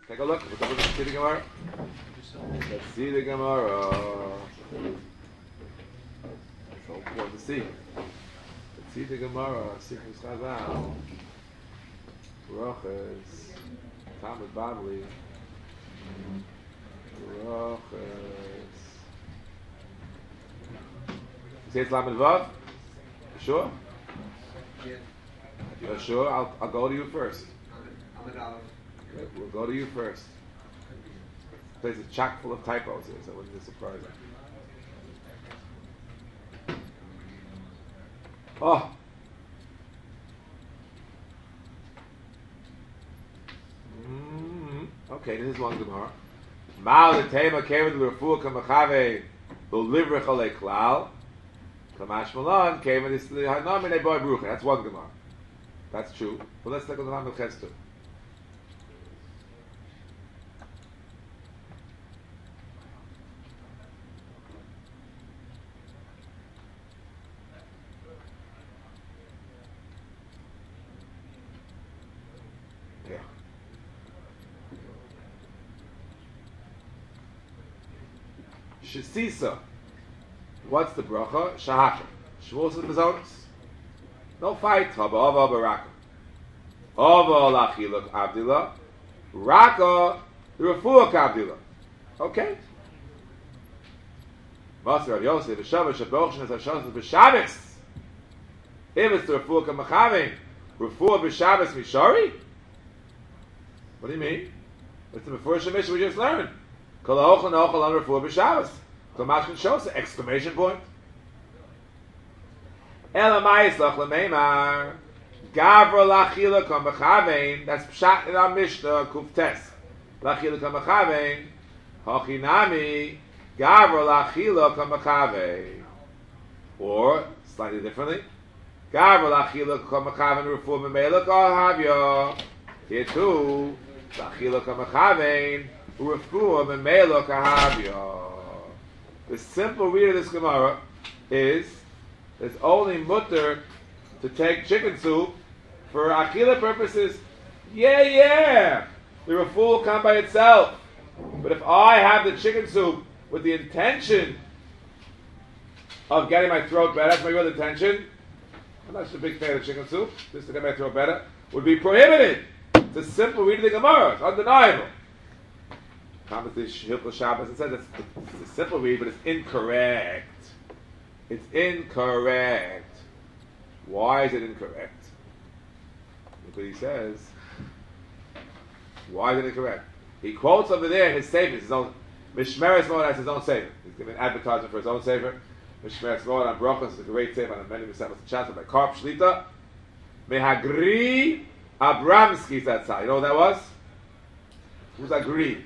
Take a look. Let's see the Gemara. Let's see the Gemara. So important to see. Let's see the Gemara. Sichos Chazal. Brachas. Talmud Bavli. Brachas. You say it's Lamed Vav? You sure? Yeah. You're sure? I'll go to you first. Amid Aleph. Okay, we'll go to you first. This place is chock full of typos here, so it wouldn't be surprising. Oh! Okay, this is one Gemara. Mal the tema came to refuah kamachave b'livrich alei klal. Kamash Malan came and this hanam boy brucha. That's one Gemara. That's true. But let's take on the Lamed Ches too. Yeah. Shesisa. What's the bracha? Shahaka. Shmuel says Bezonos. No fight. Haba Ava Baraka. Ava Lachiluk Abdillah. Raka the Refuah Abdillah. Okay. Master Rav Yosef B'Shabbos Shabbos Hashanah B'Shabbos. If it's the Refuah Kamachavim, Refuah B'Shabbos Mishari. What do you mean? It's the Mefurish Mishnah we just learned. Kol ha'ochel na'ochel on Refuah B'Shabbos. Kamashkin shows exclamation point. Elamai Yislach L'Meimar Gavra Lachila Kamachavein. That's Pshat in our Mishnah Kuftes. Lachila Kamachavein Hachinami Gavra Lachila Kamachavein. Or slightly differently, Gavra Lachila Kamachavein Refuah B'Meila Kahavya. Here too, Lachila Kamachavein Refuah B'Meila Kahavya. The simple read of this Gemara is it's only mutter to take chicken soup for achila purposes. Yeah. The refuah will come by itself. But if I have the chicken soup with the intention of getting my throat better, that's my real intention. I'm not such a big fan of chicken soup. Just to get my throat better would be prohibited. It's a simple read of the Gemara. It's undeniable. Hilchos Shabbos, it says it's a simple read, but it's incorrect. It's incorrect. Why is it incorrect? Look what he says. Why is it incorrect? He quotes over there his sefer, his own Mishmeres Moed has his own sefer. He's giving advertisement for his own sefer. Mishmeres Moed on Brachos is a great sefer on many Mishnayos Chapter by Karp Shlita. Mehagri Abramsky said so. You know what that was? Who's Agri?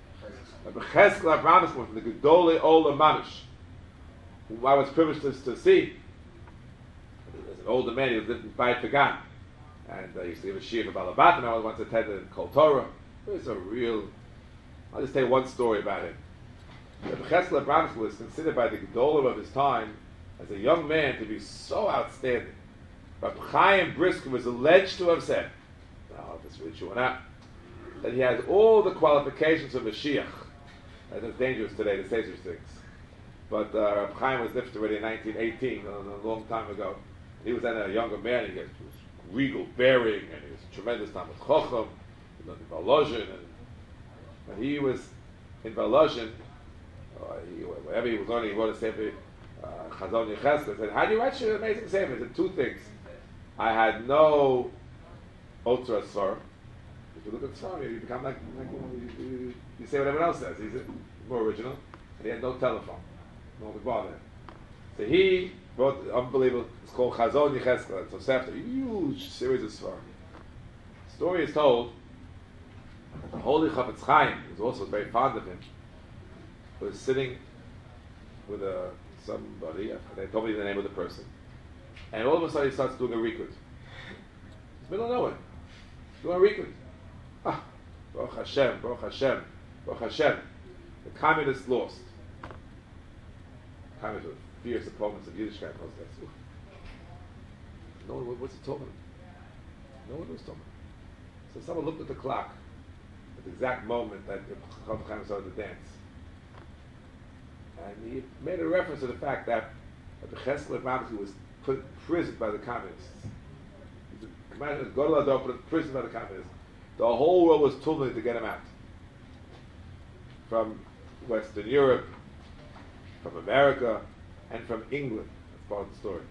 Cheskel Abramus from the Gedolei Olam Mamish, who I was privileged to see. As an older man, he lived in Bayit Pagan, and he used to give a shiur for Balabat, and I once attended Kol Torah. It was a real. I'll just tell you one story about him. Cheskel Abramus was considered by the Gedolim of his time as a young man to be so outstanding. Rabbi Chaim Brisker was alleged to have said, "No, if it's really true or not," that he has all the qualifications of Mashiach. It's dangerous today to say such things. But Reb Chaim was lifted already in 1918, a long time ago. He was then a younger man. He had regal bearing, and he was a tremendous Talmud Chacham. He learned in Volozhin, and when he was in Volozhin, wherever he was learning, he wrote a sefer, Chazon Yecheskel. Said, "How do you write such an amazing sefer?" He said, two things. I had no Otzra Svar. If you look at Svar, you become like you say what everyone else says. He's more original. And he had no telephone. No one could bother him. So he wrote, unbelievable, it's called Chazon Yecheskel. It's a huge series of Svar. The story is told that the Holy Chafetz Chaim, who was also very fond of him, was sitting with somebody, they told me the name of the person, and all of a sudden he starts doing a rekud. He's middle of nowhere. Doing a rekud. Baruch Hashem, Baruch Hashem, Baruch Hashem. The communists lost. Communists were fierce opponents of Yiddishkeit. No one, what's he talking about? No one was talking. So someone looked at the clock. at the exact moment that Chacham Chaim started to dance. And he made a reference to the fact that the Chesed Mamki was put in prison by the communists. Imagine Godel Ador put in prison by the communists. The whole world was tumbling to get him out. From Western Europe, from America, and from England. That's part of the story.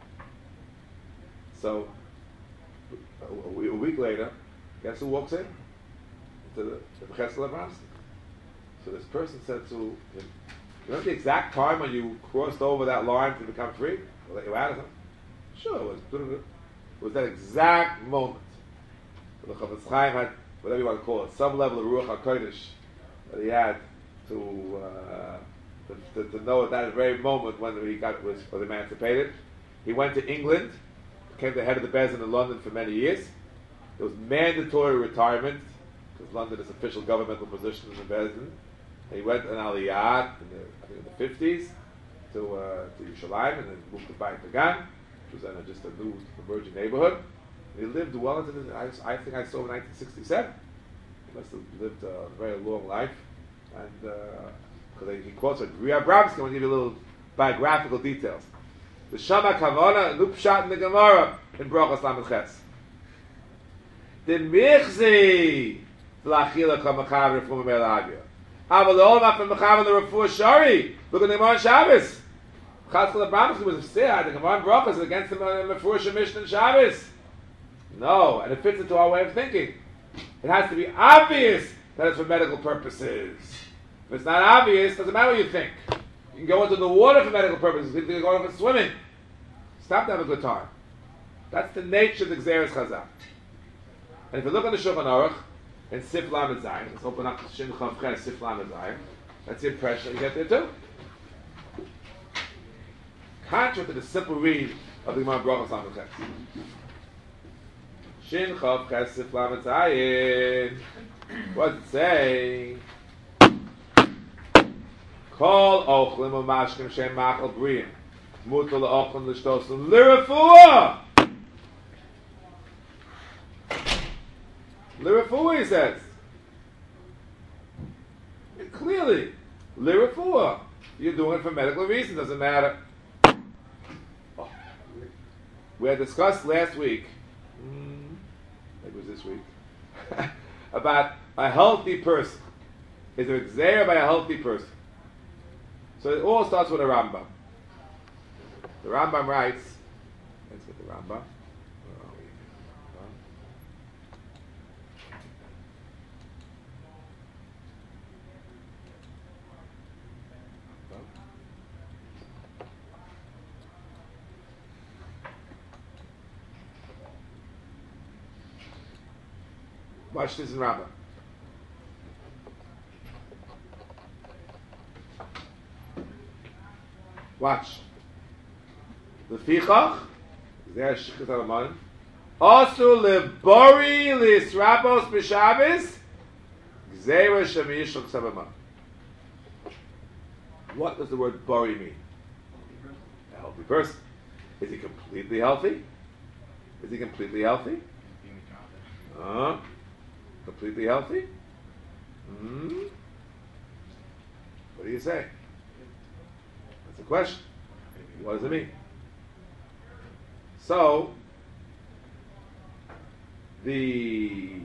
So, a week later, guess who walks in? Into the Chesed Mamki. So this person said to him, "You know the exact time when you crossed over that line to become free? Or let you out of it?" Sure, it was that exact moment. So the Chofetz Chaim had, whatever you want to call it, some level of Ruach HaKodesh that he had to know at that very moment when he was emancipated. He went to England, became the head of the Beis Din in London for many years. There was mandatory retirement, because London is official governmental position in the Beis Din. He went on Aliyah in the 50s to Yerushalayim, and then moved to Bayit Dagan, which was then just a new emerging neighborhood. And he lived well into I think I saw in 1967. He must have lived a very long life. And because he quotes it, Ria Bramsky, I want to give you a little biographical details. The Shama Kavana, Lupshat in the Gemara, in Brachos Lamed Ches. The Michzi, L'achila Kamachav Refuah Melagya. Aval all up in Mechav the Refuah Shari. Look at the Gemara on Shabbos. Chatzkel Abramsky was upset. The Gemara in Brachos is against the Refuah Shemish and Shabbos. No, and it fits into our way of thinking. It has to be obvious that it's for medical purposes. If it's not obvious, it doesn't matter what you think. You can go into the water for medical purposes. You can go for swimming. Stop to have a good time. That's the nature of the Gzeres Chazal. And if you look at the Shulchan Aruch in Sif Lamed Zayin, let's open up Shin Chav Ches Sif Lamed Zayin. That's the impression you get there too. Contrary to the simple read of the Gemara Brachos Lamed Ches. Shin Chav Ches Sif Lamed Zayin. What does it say? Kol ochlim u'mashkim shem machal briyim mutal ochlim l'shtosim l'refuah. L'refuah, he says. Clearly, l'refuah. You're doing it for medical reasons, doesn't matter. Oh. We had discussed last week, maybe it was this week, about a healthy person. Is there a gzeira by a healthy person? So it all starts with a Rambam. The Rambam writes, let's get the Rambam. Where are we? Watch this in Rambam. Watch. The Fichach, there Shikhat Alaman, also lebori lisrapos b'Shabbos, gzeira shemish l'ksabaman. What does the word bori mean? A healthy person. Is he completely healthy? Is he completely healthy? Completely healthy? What do you say? That's a question. What does it mean? So, the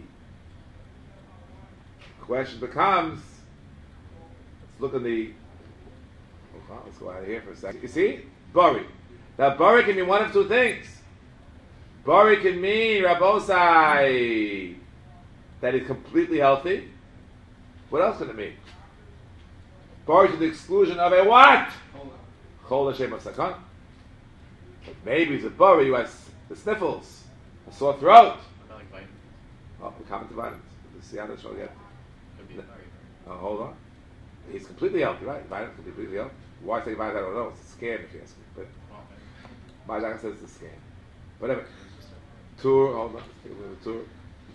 question becomes, let's look at the, let's go out of here for a second. You see? Bari. Now, Bari can mean one of two things. Bari can mean, Rabosai, that he's completely healthy. What else can it mean? Bari to the exclusion of a what? Chol Hashem Sakan. But maybe it's a Bari who has the sniffles, a sore throat. Oh, we come to vitamins. Let's see how that's all get. Hold on. He's completely healthy, right? Vitamins completely healthy. Why say vitamins? I don't know. It's a scam if you ask me. But my doctor says it's a scam. Whatever. Tour, hold on. Let's take a little tour.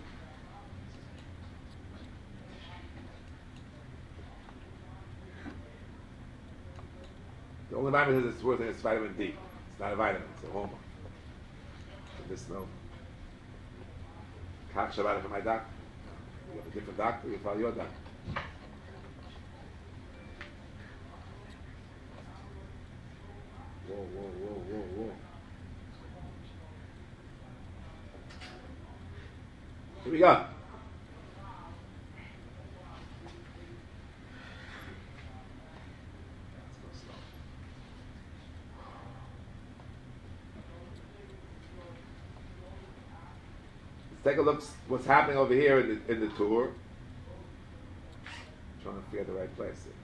The only vitamin that's worth it is vitamin D. It's not a vitamin, it's a hormone. So this no. Kach Shabbat for my doctor. You have a different doctor, you follow your doctor. Whoa. Here we go. Let's take a look what's happening over here in the tour. I'm trying to figure the right place here.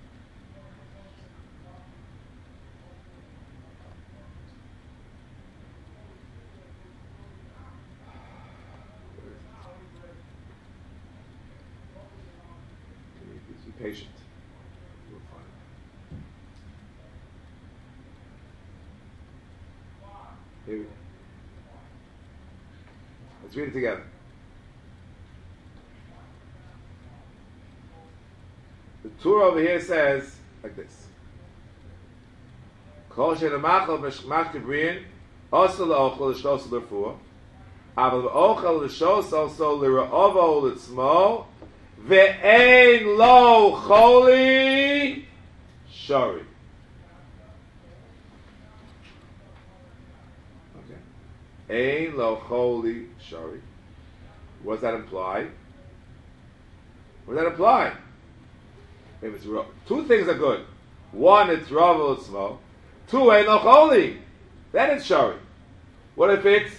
Be patient. We'll find it. Here we go. Let's read it together. The Torah over here says like this: Kol she'nemachal mashkevrin osel le'ochel l'shlos l'rfuah, aval le'ochel l'shos also l'ra'avo l'tzmo ve'ein lo choli shari. Ein lo choli shari. What does that imply? What does that imply? If it's two things are good. One, it's rav l'tzmo. Two, ein lo choli. Then it's shari. What if it's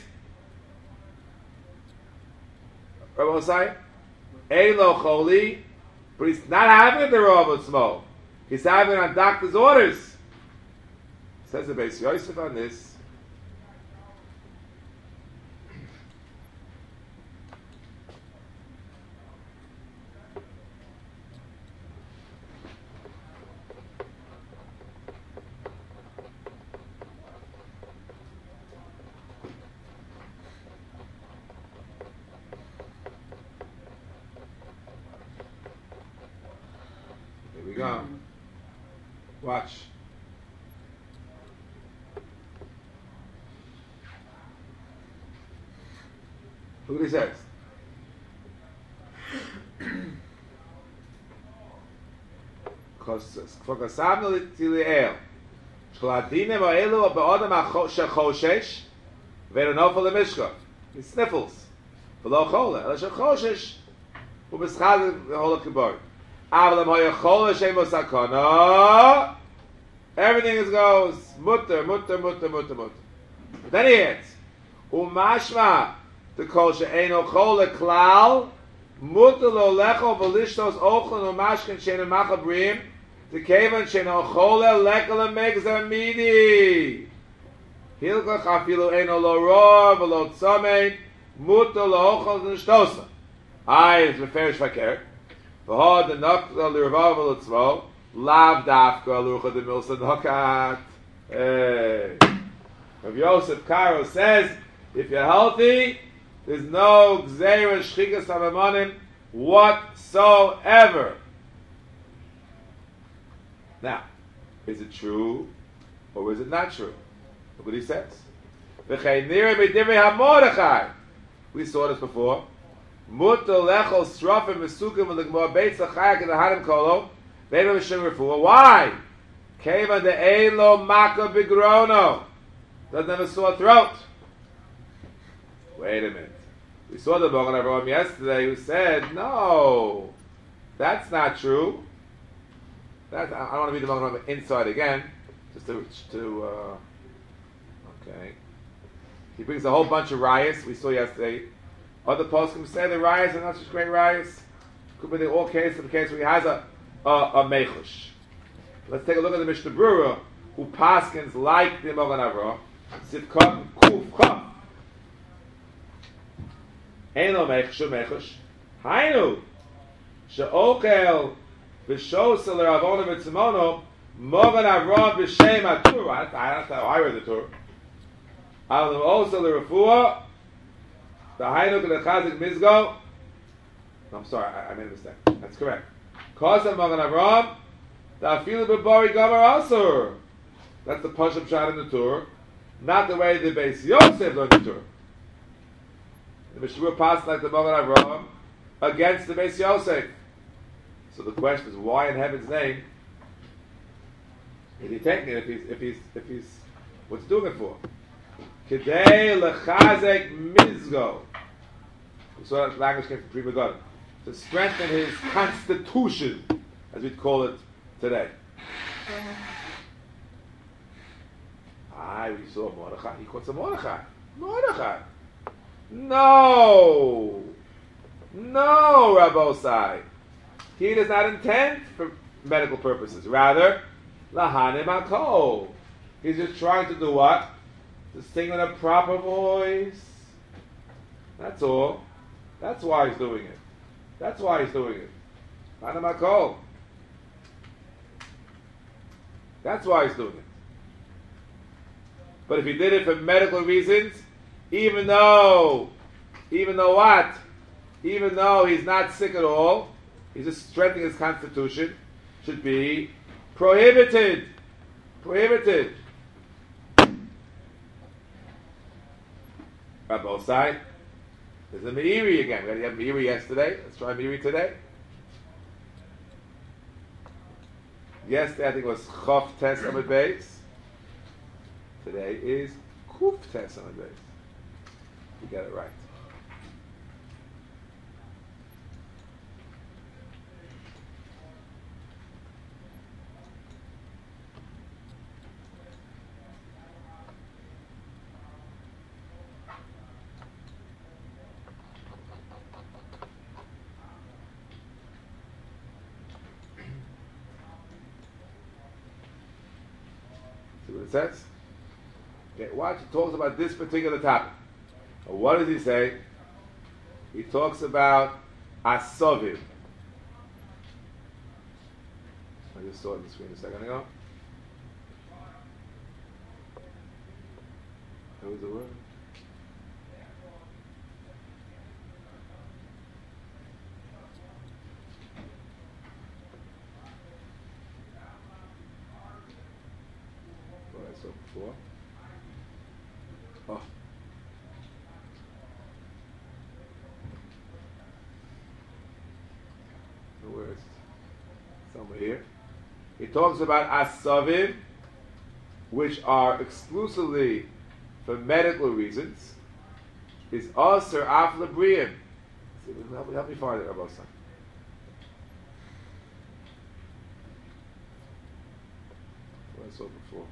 Rabbi Osai? Ein lo choli, but he's not having the rav l'tzmo. He's having it on doctor's orders. Says the Beis Yosef on this. Go. Watch. Look what he says. He sniffles. Everything goes mutter. Then he adds, umashma the kol she'eino chol leklal mutter lo lecho v'lishtos ochlan umashkin she'eino machabrim the kevan she'eino chol lekel megzer midi hilkach afilu eino lo roh v'lo tzomein mutter lo ochlan l'shtosa. It's referish fakir. V'hod the nokta l'ravav l'tzmo lav dafka l'ucha de milsa nokat. Hey. Rav Yosef Karo says, if you're healthy, there's no gzeira shchikas hamamonim whatsoever. Now, is it true or is it not true? Look what he says. V'chei nira b'divrei haMordechai. We saw this before. Mutter lechol strafim mesukim v'legmor beitz achayak in the harim kolo ve'no mishum refuah. Why? Keva de eilo maka bigrono. Doesn't have a sore throat. Wait a minute. We saw the Bogan Avraham yesterday who said, no, that's not true. I don't want to read the Bogan Avraham inside again, just to okay. He brings a whole bunch of riots we saw yesterday. Other poskim say the riots are not such great riots. Could be all cases, the case where he has a mechush. Let's take a look at the Mishnah Brura, who paskins like the Bogan Avraham. Sivkot Kuf Chaf. Eino mechush. Hainu she'okel v'shos l'ravonim v'tzimono Bogan Avraham b'shem atur. I don't know how I read the Torah. Al also the refuah. The Hainu and the Chazik Mizgo. No, I'm sorry, I made a mistake. That's correct. Kosam Bogan Avraham. The Afilu b'bori gavar asur. That's the Pashup shot in the Torah. Not the way the Beis Yosef learned the Torah. The Mishnah passed like the Bogan Avraham. against the Beis Yosef. So the question is, why in heaven's name is he taking it if he's what's he doing it for? Kidei lechazek mizgo. So that language came from Pri Megadim. To strengthen his constitution, as we'd call it today. We saw Mordechai. He called some Mordechai. Mordechai. No, Rabbosai. He does not intend for medical purposes. Rather, lahanim akol. He's just trying to do what? To sing in a proper voice. That's all. That's why he's doing it. Lahanim akol. That's why he's doing it. But if he did it for medical reasons, even though what? Even though he's not sick at all, he's just strengthening his constitution, should be prohibited. Prohibited. Rabbosai. There's a Meiri again. We had Meiri yesterday. Let's try Meiri today. Yesterday I think it was Chof Tes Amud Beis. Today is Kuf Tes Amud Beis. You get it right. See what it says? Okay, watch, he talks about this particular topic. What does he say? He talks about Asovim. I just saw it on the screen a second ago. What was the word? What I saw before. Oh. Where is it? Somewhere here. He talks about asavim, which are exclusively for medical reasons, is aser af lebriim. Help me find it, Rabbi Son. What I saw before.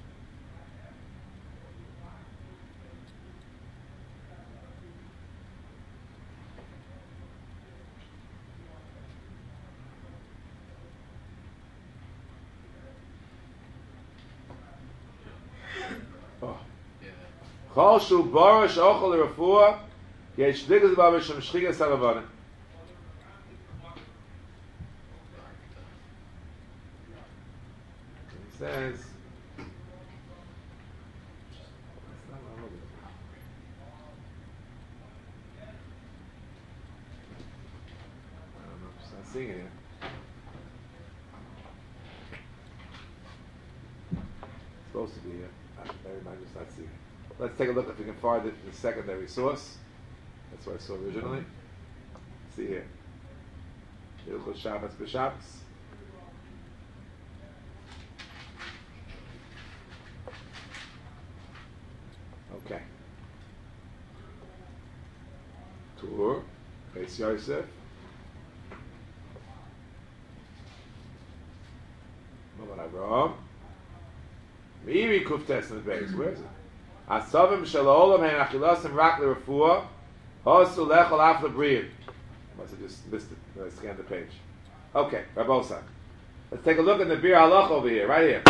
Chol shu barash ochel l'refuah yesh digas ba b'shem shchigas haravanim. It says, I don't know, I'm just not seeing it here. It's supposed to be here. I'm just not seeing it. Let's take a look if we can find it in the secondary source. That's what I saw originally. See here. Hilchos Shabbos b'Shabbos. Okay. Tur, Beis Yosef. Movan Avram. Meiri Kuftes in the base. Where is it? Asavim shalom hen achilasim rak l'refuah hosu lechol af lebriim. I must have just missed it when I scanned the page. Okay, Rabbosai. Let's take a look at the Bir Halach over here, right here.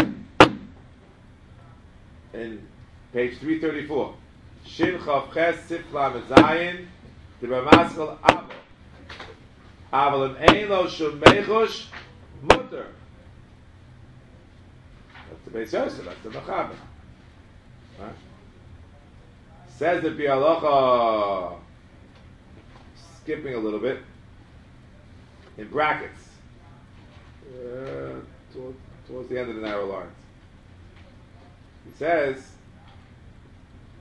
In page 334. Shin Chav Ches Sifla Mezayin the Ramaskal Abo. Aval im ein lo shum mechush mutter. That's the Beis Yosef, that's the Mechaber. Right? Says the Bir Halacha, skipping a little bit, in brackets, towards the end of the narrow lines. He says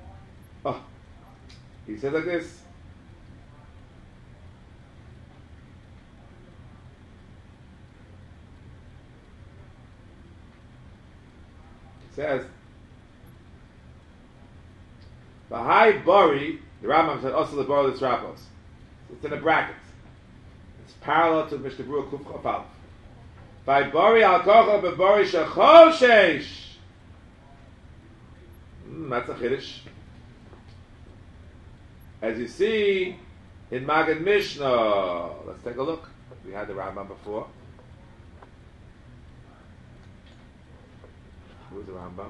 like this. says, Bahai Bari, the Rambam said, also the Bari the Rapos. It's in a bracket. It's parallel to Mishnah Berurah Kuf Chaf Aleph. By Bari al Kocha beBari Shechoshesh. That's a Chiddush. As you see in Magid Mishnah, let's take a look. We had the Rambam before. Who's the Rambam?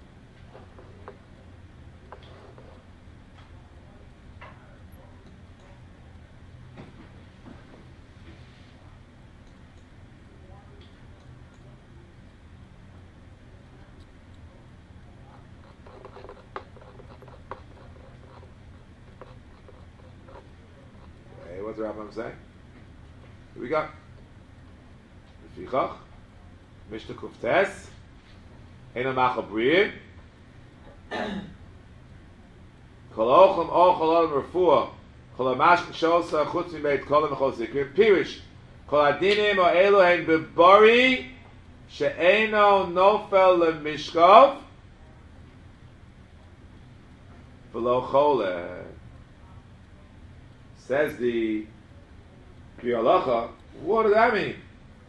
What's the Rambam saying? Here we go. Lefichach, Mishnah Kuftes, Eina Machabriyim, Kolochem O Kolom Refuah, Kolamash Shosa Chutz Mibeit Kolom Echol Zikrim Pirish, Kol Adinim O Elohein Bebari, She'eino Nofel LeMishkov, V'lo Chole. Says the Kriya, what does that mean?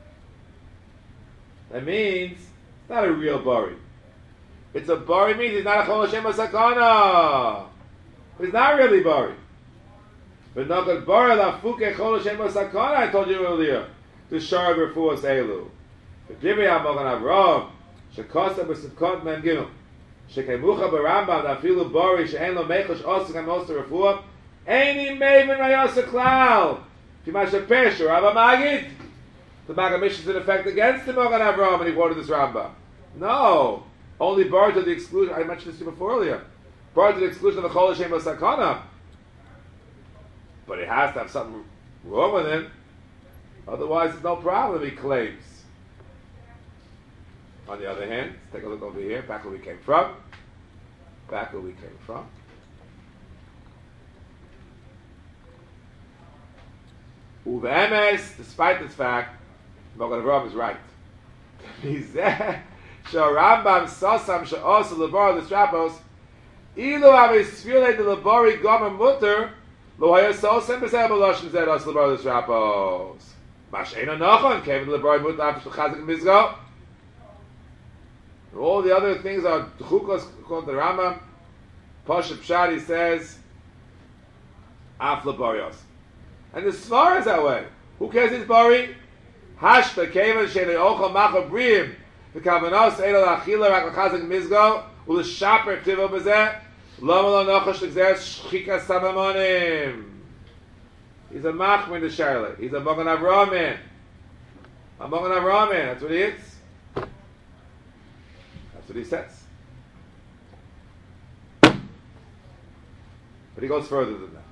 That means it's not a real bari. It's a bari means it's not a chol Hashem sakana. It's not really bari. But not a bari la fuke chol Hashem sakana. I told you earlier. To shar refuas elu. The Divrei HaMagen Avraham shekosa b'sivkot mem gimel shekemucha b'Rambam afilu bari she'en lo mechosh osik amosa refuah. Any maven rayasa klal. Fimasha Pesher, Rabba Magid. The Magid Mishnah is in effect against the Magen Avraham and he quoted this Rambam. No. Only bar to the exclusion, I mentioned this to you before earlier. Bar to the exclusion of the Chol Hashem Sakana. But it has to have something wrong with him. Otherwise, it's no problem, he claims. On the other hand, let's take a look over here, back where we came from. Uve'emes, despite this fact, Magen Avraham is right. Rambam sasam she'osa lebar l'strapos ilu avi sfilei de lebari gomer mutter lo haya sasam b'seh b'loshin zed os lebar l'strapos masheina nachon kevin lebari mutter after chazik mizgo. All the other things are chukos called the Rambam. Pasha Pshadi says af lebarios. And the Svar is that way. Who cares it's bari? Hashta kevan shenei ochel machabriyim v'kavanos eil achila rak l'chazik mizgo u'l'shaper k'tivo b'zeh lama lo nochosh l'gzer shchika samamonim. He's a machmer in the Charlotte. He's a Magen Avraham man. A Magen Avraham man. That's what he is. That's what he says. But he goes further than that.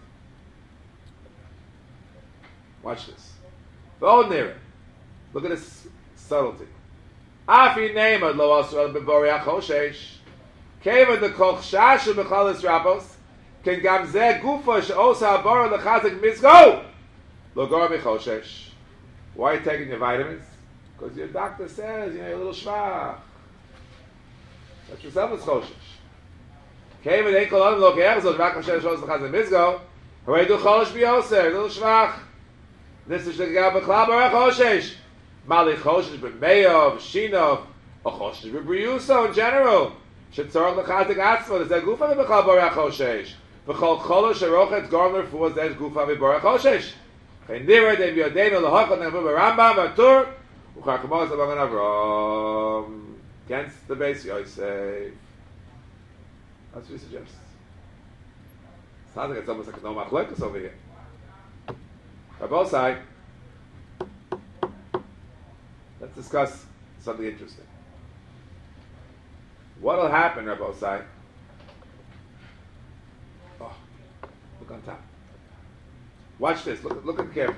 Watch this. Go near it. Look at this subtlety. Afi neimad lo asur b'bori achoshesh. Keva de koch shashu b'chalis rapos. Ken gam zeh gufa she'osa habara l'chazik mizgo. Lo gor b'choshesh. Why are you taking your vitamins? Because your doctor says, you're a little schwach. That's yourself is choshesh. Keva de kol adam lo ke'erzos rak hashem she'osa l'chazik mizgo. Hooray du cholish b'yoser, a little schwach. This is the Gab Klabar Choshesh. Mali Choshesh b'Meyav, Shinov, or Choshesh b'Briuso in general. Shetzorach l'chazik atzmo, there's a Gufa b'Klabar Choshesh. V'chol cholo sherochet gormer fuaz there's Gufa b'Klabar Choshesh. Chendira de b'yodeinu l'hochot ne'avu b'Rambam v'Tur, u'chakamos l'Magen Avraham. Against the base Yosef. That's what he suggests. Sounds like it's almost like a no machlekes over here. Rabosai, let's discuss something interesting. What will happen, Rabosai? Oh, look on top. Watch this. Look at carefully.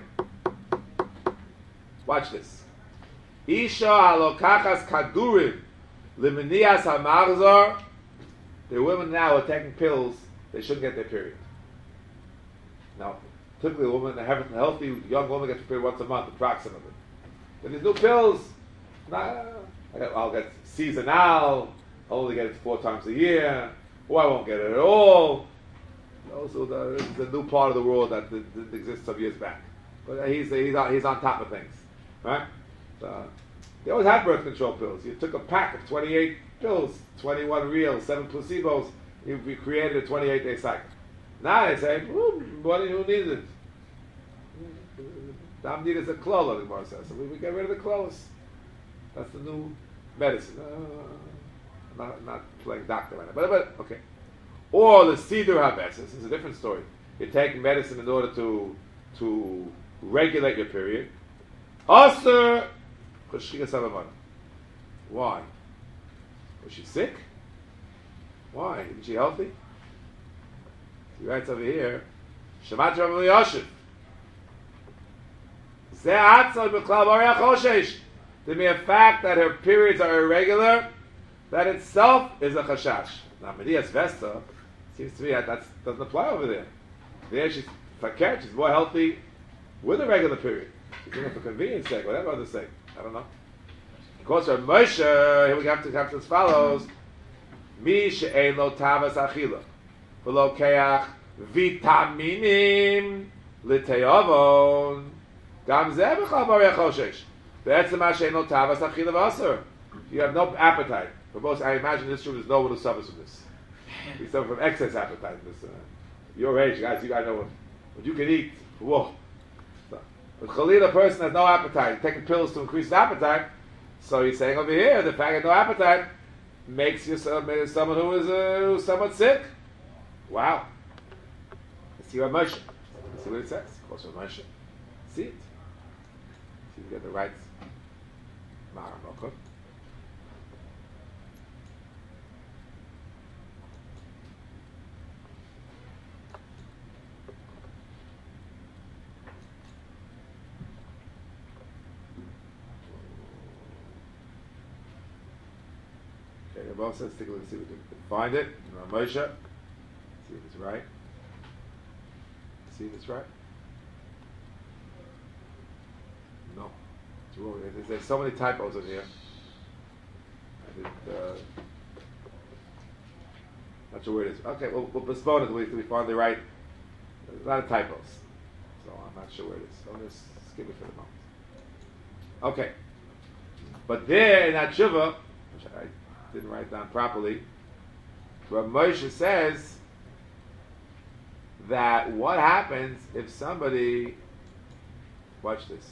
Watch this. Isha halokachas kadurim limenias hamarzor. The women now are taking pills. They shouldn't get their period. Now, typically a woman, a healthy young woman gets her period once a month, approximately. Then these new pills, I'll get seasonal, only get it 4 times a year, or I won't get it at all. Also, this is a new part of the world that didn't exist some years back. But he's on top of things, right? So, they always had birth control pills. You took a pack of 28 pills, 21 real, 7 placebos. You created a 28-day cycle. Now they say, who needs it? Dam needs a klola, the Gemara says. So we get rid of the klolas. That's the new medicine. Not playing doctor right now. But okay. Or the Siddur HaBesis is a different story. You're taking medicine in order to regulate your period. Aser Chashchigas Havamana. Why? Was she sick? Why? Isn't she healthy? He writes over here, Shamat Rav Yosef. The mere fact that her periods are irregular, that itself is a chashash. Now, Medias Vesta, seems to me that doesn't apply over there. There she's fakir, she's more healthy with a regular period. She's doing it for convenience sake, whatever others say. I don't know. Of course, Rav Moshe, here we have to as follows. Mi she'ein lo tavas achila. V'lo keach vitaminim l'te'avon. Gam zeh b'chal barei choshesh. Be'etzem ma she'ein lo tavas achila v'aser. You have no appetite. For most, I imagine in this room there's no one who suffers from this. We suffer from excess appetite. This, your age, guys, you guys know what you can eat. Whoa. So, but Khalil, a person has no appetite, taking pills to increase his appetite. So he's saying over here, the fact that no appetite makes you someone who is who's somewhat sick. Wow. Let's see Rav Moshe. Let's see what it says. Of course, Rav Moshe. See it. See if we get the right Maramokah. The boss says, take a look and see if we can find it. Moshe. See if it's right. See if it's right. No. It's wrong. There's so many typos in here. Not sure where it is. Okay, we'll postpone it until we find the right. There's a lot of typos. So I'm not sure where it is. So I'll just skip it for the moment. Okay. But there in that Shuvah, which I didn't write down properly, Rav Moshe says that what happens if somebody, watch this,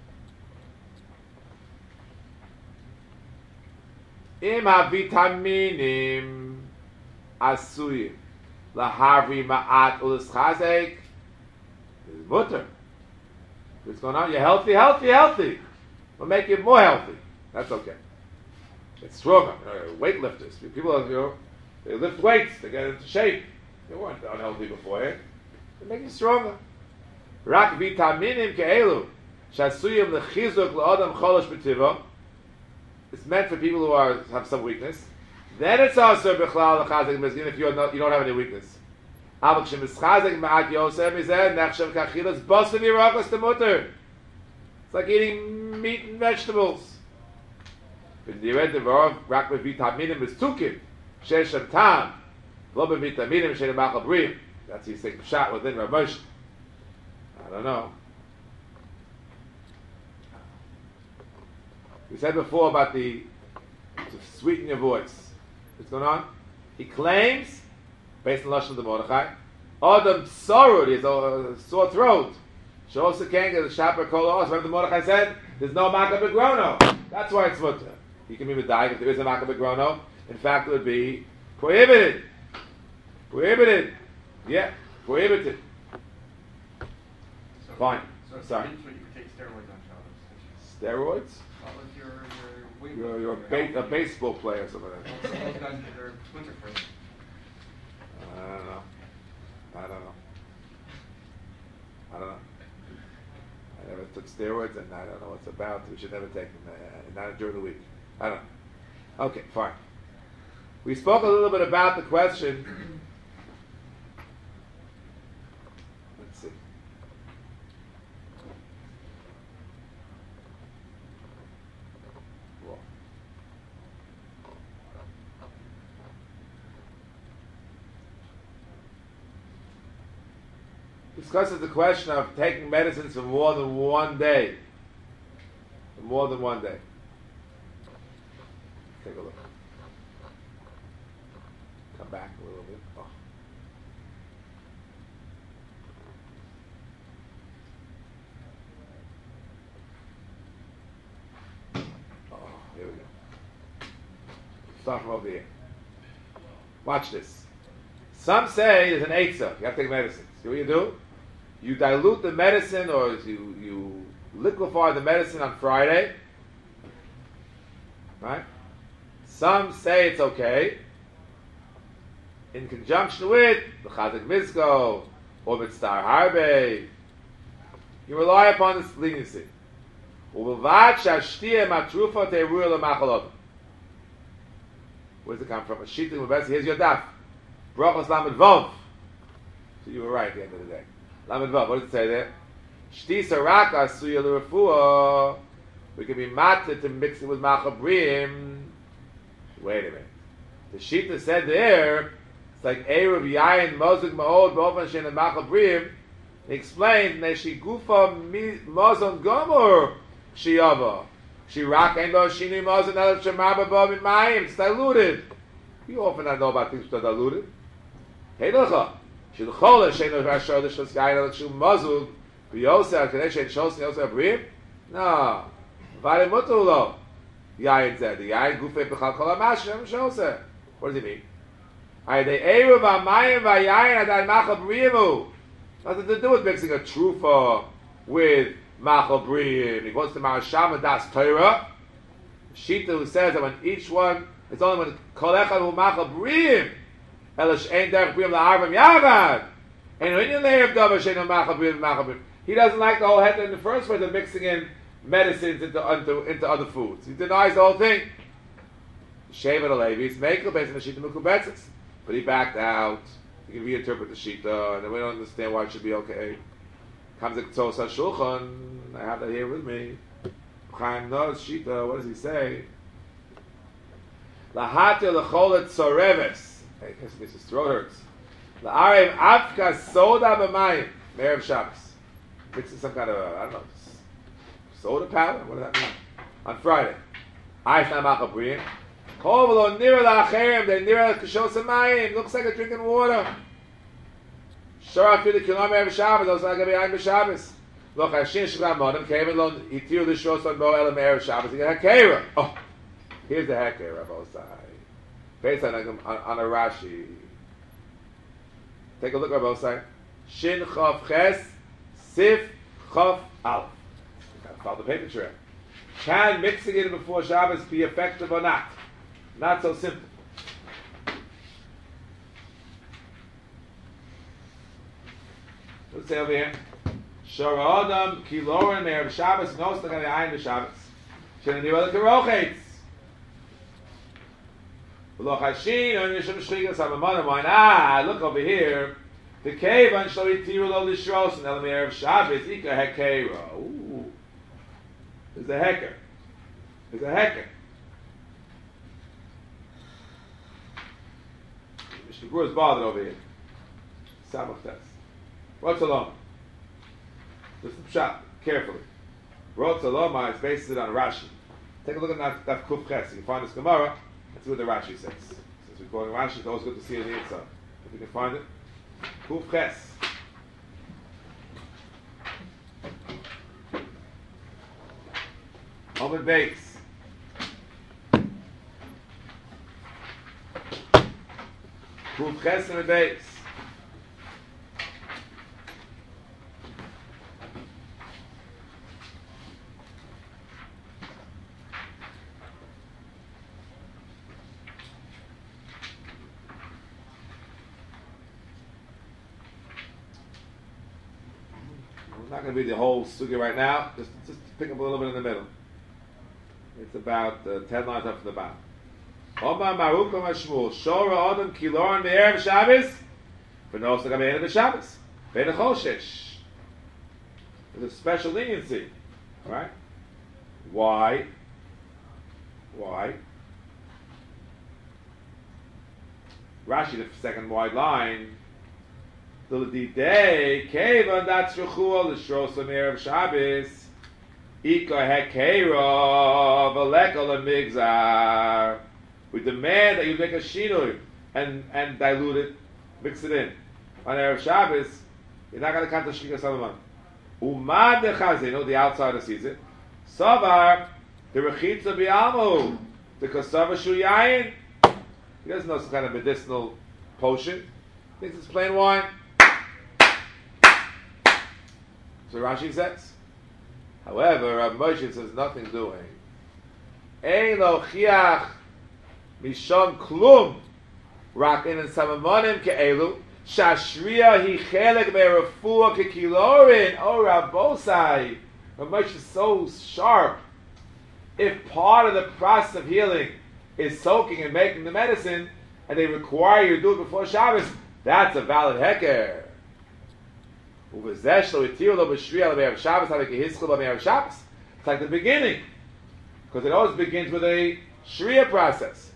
im havitaminim asuyim lahavri ma'at uleschazek is mutter. What's going on? You're healthy. We'll make you more healthy. That's okay. It's stronger. Weightlifters. People, they lift weights. They get into shape. They weren't unhealthy beforehand. They make you stronger. Rak vitaminim ke'elu shasuyim lechizuk la'adam cholosh b'tiva. It's meant for people who have some weakness. Then it's also b'chlal l'chazek mizgin if you don't have any weakness. Aber k'shemischazek ma'at yosef mizeh nechshav kachilas bosim yirachos temuter. It's like eating meat and vegetables. Wenn die Rede war, rak mit Vitaminim is tukim, sheshem tam, lo be vitaminim shenem machal brim. That's he's saying shot within Rav Moshe. I don't know. We said before about to sweeten your voice. What's going on? He claims, based on Lashon of the Mordechai, Adam sorrowed, he has a sore throat. Shosa can't get the shaper kol os. Remember the Mordechai said, there's no makah begrono. That's why it's mutter. You can be medayik if there is a makah begrono. In fact, it would be prohibited. Yeah, prohibited. So, Fine. So Sorry. you could take steroids on Shabbos. Steroids? Well, if you're You're a baseball player or something like that. Those guys that are winter friends. I don't know. I never took steroids and I don't know what's about. We should never take them. Not during the week. I don't know. Okay, fine. We spoke a little bit about the question. Let's see. discusses the question of taking medicines for more than one day. For more than one day. Take a look. Come back a little bit. Oh. Here we go. Start from over here. Watch this. Some say there's an eitzah. You have to take medicine. See what you do? You dilute the medicine, or you liquefy the medicine on Friday. Right? Some say it's okay. In conjunction with the Chazik Misko or Mitzvah Harbe. You rely upon this leniency. Where does it come from? Here's your daf. Brachos Lamed Vav. So you were right at the end of the day. Lamed Vav. What does it say there? Shti Saraka Suya L'Refuah. We can be matzah to mix it with Machabrim. Wait a minute. The Shita said there, it's like Erev Yayin Mozuk Ma'od B'Ofen Shen Machabrim. He explained, Neshi Gufa Mozon Gomor Shiyava. Shirak Ein Bo Shini Mozon Elef Shemar Bo Mimayim. It's diluted. You often not know about things that are diluted. Hey Lecha. Shilchola Sheno Rashor the Shosgayin Elef Shum Mozuk B'Yosef Kadesh Ein Shos Yosef Abrim. No. Vare Mutulo. Yayin said, the Yayin Gufe B'Chal Kol HaMashem Shosef. What does he mean? They Erev HaMayim VaYayin Adai Machabrim. Nothing to do with mixing a trufa with Machabrim. He goes to Marasham and Das Torah. Shita who says that when each one, it's only when Kol Echad Hu Machabrim. Elish Ein Derech Brim LaArvam Yavad. And when you lay of Davar Shein Machabrim. He doesn't like the whole head in the first place of mixing in medicines into other foods. He denies the whole thing. Shevet Alevi's Mekel based on the Shita Mekubetzes. But he backed out. You can reinterpret the Shita, and then we don't understand why it should be okay. Comes the K'tzos HaShulchan. I have that here with me. Chaim knows Shita. What does he say? Lahatir lecholet tzoreves. Hey, his throat hurts. La'arev avka soda b'mayim. Me'erev Shabbos. Mixing some kind of, I don't know, soda powder? What does that mean? On Friday. Ayif na'machabrim. Looks like a drinking water. Sure, I feel the kilometer every Shabbos. Also, I'm going to be Shabbos. Look, I shin shkram modem. Came along. He threw the shos on Bo Elam Erev Shabbos. He got Hakera. Oh, here's the Hakera, Rabbi Osai. Based on a Rashi. Take a look, Rabbi Osai. Shin Chav Ches Sif Chav Aleph. Follow the paper trail. Can mixing it before Shabbos be effective or not? Not so simple. Let's say over here. Shara Adam Kiloran Me'er Shabbos knows they're going to ayin the Shabbos. Shouldn't do other Karochetz. V'lo Chashin or Nisham Shligas Hamamonim. Why look over here. The cave on Shloit Tiru Lo Lishros and El Me'er Shabbos Ika Hekera. Ooh. There's a hecker. There's a hecker. The Guru is bothered over here. Samach test. Rotz Aloma. Listen, pshat, carefully. Rotz Aloma is based it on Rashi. Take a look at that Kuf Ches. You can find this Gemara and see what the Rashi says. Since we're quoting Rashi, it's always good to see it in the inside. If you can find it. Kuf Ches. Omen Bates. Kuf Ches and Bates. I'm not going to read the whole sugya right now. Just pick up a little bit in the middle. It's about 10 lines up from the bottom. Omar Marukom Hashmul Shora Adam Kiloran Me'erev Shabbos V'nos L'Gamein of Shabbos Bein Choshesh. There's a special leniency, all right? Why? Rashi, the second wide line, the day Kevan that's Rechua l'Shrosa Me'erev Shabbos Ika Hekera V'Lekol Migzar. We demand that you make a shinui and dilute it, mix it in. On Erev Shabbos, you're not going to count the Shlikas Samaman. Umad Dechazino, the outsider sees it. Savar, the Rechitza Bi'almo, the Kasava Shu Yayin. He doesn't know some kind of medicinal potion. He thinks it's plain wine. So Rashi says. However, Rav Moshe says nothing doing. Ein lo chiach mishon klum rak in samamonim ke'elu shashriya hi chelek me'rafua kekilorin. Oh, Rabbosai, Rav Moshe is so sharp. If part of the process of healing is soaking and making the medicine, and they require you to do it before Shabbos, that's a valid heker. It's like the beginning, because it always begins with a shriya process.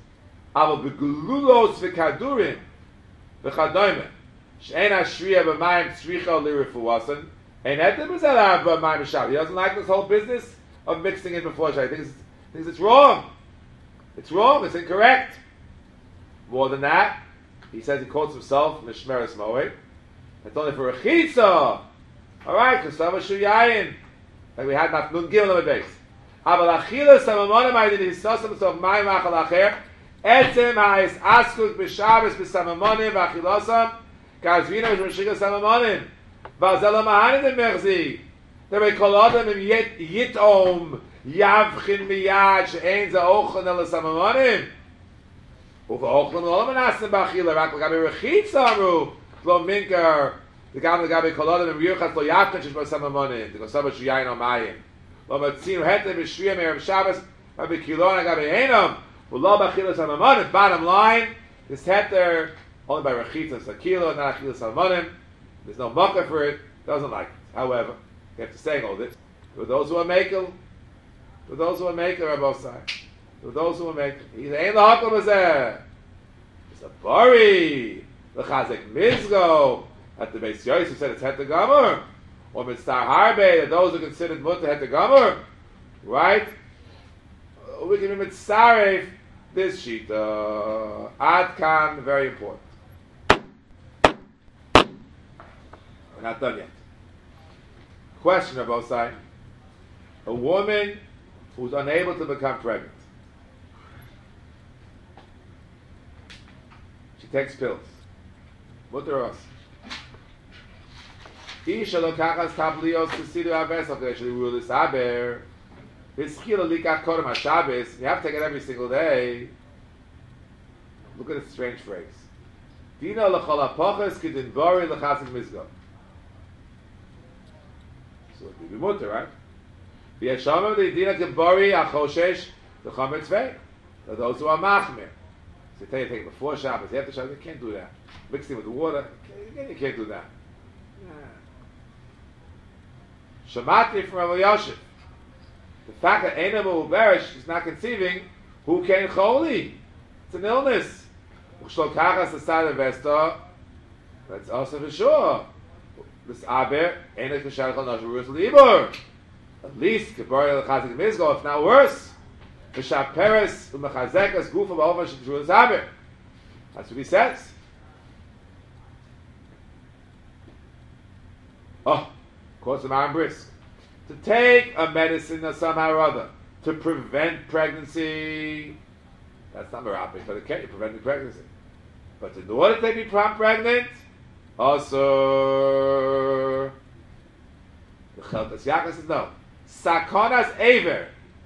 He doesn't like this whole business of mixing it before Shabbos. He thinks it's wrong. It's wrong. It's incorrect. More than that, he says, he quotes himself, Mishmeres Moed. It's only for a chitza. Alright, Kusava Shu Yayin. Like we had not Nun Gimel on the base. Aval Achila Samamonim Aydin Hisosam Sof Mayim Achal Acher. Etzem Ha'is Askut B'Shabbos B'Samamonim V'Achilosam. Kazvina B'Shmashika Samamonim. V'Azela Mahanim Merzi. There Kol Adam Im Yitom Yavchin Miyad She'ein Za'ochan El Samamonim. U'V'Ochan Olam Anasim B'Achila. Rak L'Gabi Rechitza Amru. Lo Minker. The Gam L'Gabi Kol Adam Im Yuchas Lo Yavchin She'ein Samamonim. The Kosava Shu Yayin Omayim. Lo Matzinu Hetem B'Shriya Me'erev Shabbos. Rabbi Kilon L'Gabi Einam. U'Lo B'Achila Samamonim. Bottom line, this heter only by Rechitza Sakilo, not Achila Samamonim. There's no mocha for it. Doesn't like it. However, you have to say all this. For those who are makel, Rabbosai. For those who are makel, he's ain't the hakel b'zeh. It's a bari. The Chazek Mizgo at the Beis Yosef said it's heter gomer, or Mitzar Harbe. That those who considered mutter heter gomer, right? We can be mitzaref this shita. Ad kan, very important. We're not done yet. Question of both sides. A woman who's unable to become pregnant. She takes pills. Mutter us. Isha lokachas tablios tesidu aves actually rule this aber. This chila likach kodem haShabbos. You have to take it every single day. Look at this strange phrase. Dina lechol hapoches kedin bori lechasik mizgo. So it would be mutter, right? V'yeshamim de'dina kebori achoshesh l'cham mitzveh. Those who are machmir. So you take it before Shabbos, after Shabbos, you can't do that. Mixing with the water, you can't do that. Shamati from Rabbi Yosef. The fact that Eina Mehuberish is not conceiving, who can choli? It's an illness. Uchshlokachas asad vesta. That's also for sure. This aber Eina K'shar Chol Nosh Libor. At least Kebari L'Chazik Mizgo, if not worse. V'shah Peres U'Mechazekas Gufa Ba'Ovan Shemshur Aber. That's what he says. Quotes from Aaron Brisk. To take a medicine or somehow or other to prevent pregnancy, that's not merapic, but it can't prevent pregnancy. But in order to become pregnant, also the Chelkas Yaakov says no. Sakonas Aver,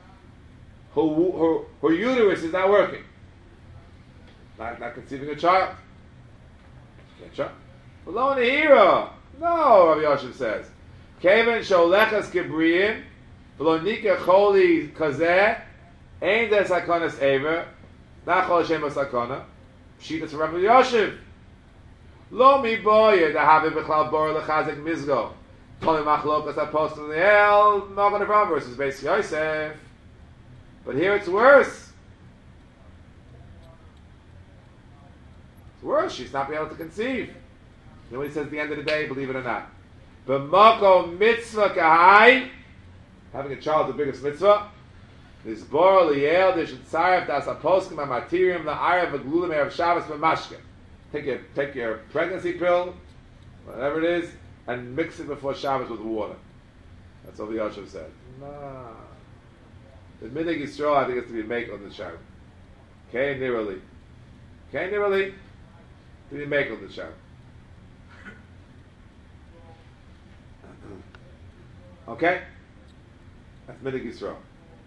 her uterus is not working, not conceiving a child. Can't child. Below the hero. No, Rabbi Yosef says. Keven sholechas kibriyim, v'lo nika choli kazeh, ein des sakonas ever, not chol shem sakona. Pshitas from Rabbi Yosef. Lo mi boye da have bechlal bor lechazik mizgo. Toli machlokas apostle el Magen Avraham versus Beis Yosef. But here it's worse. It's worse. She's not being able to conceive. You know what he says at the end of the day? Believe it or not. B'moko mitzvah kahai. Having a child is the biggest mitzvah. This bor liel they should tzaref das aposkim amaterium la'arev v'glulim erev Shabbos b'mashke. Take your pregnancy pill, whatever it is, and mix it before Shabbos with water. That's what the Yoshev said. Nah. The Minig Yisrael, I think it's to be make on the Shabbos. Okay, nirali. To be make on the Shabbos. Okay? That's Minig Yisrael.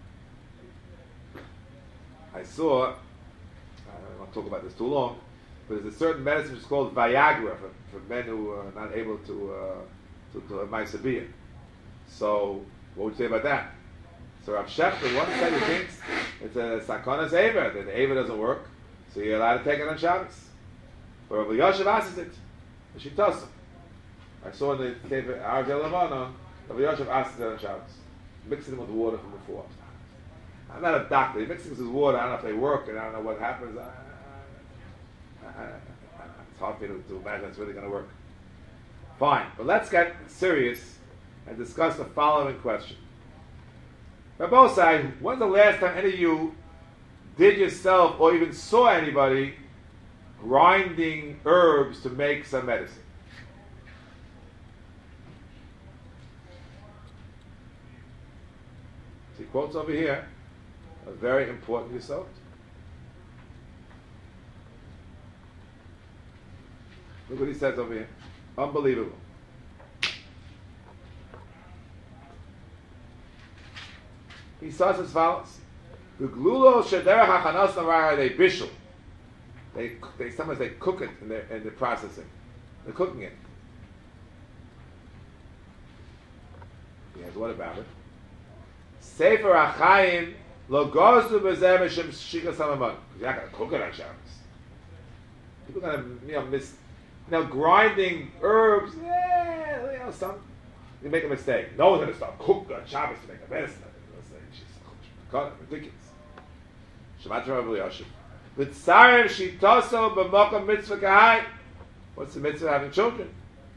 I saw, I don't want to talk about this too long, but there's a certain medicine which is called Viagra for men who are not able to have Maisabiyah. So, what would you say about that? So Rav Shechter, one side he thinks it's a Sakonas Eva, that the Eva doesn't work, so you're allowed to take it on Shabbos. But Rav Yoshev asks it, and she does it. I saw in the Teva Arjel Lavana, Rav Yoshev asks it on Shabbos, mixing it with water from before. I'm not a doctor. He mixes his water. I don't know if they work, and I don't know what happens. It's hard for me to imagine it's really going to work. Fine, but let's get serious and discuss the following question. Rabosai, when's the last time any of you did yourself or even saw anybody grinding herbs to make some medicine? See quotes over here. A very important result. Look what he says over here. Unbelievable. He says as follows: "The glulo shederach hachanos navar they bishul. They sometimes they cook it in the processing. They're cooking it. Yes, what about it? Sefer Achayim lo gozu b'zeh m'shem shikas hamamon. You're not going to cook it on Shabbos. People are going to, grinding herbs. Some you make a mistake. No one's going to start cooking on Shabbos to make a medicine. Ridiculous. Shemata Rav Yoshev. V'tzarev shitoso b'mokom mitzvah kahai. What's the mitzvah of having children?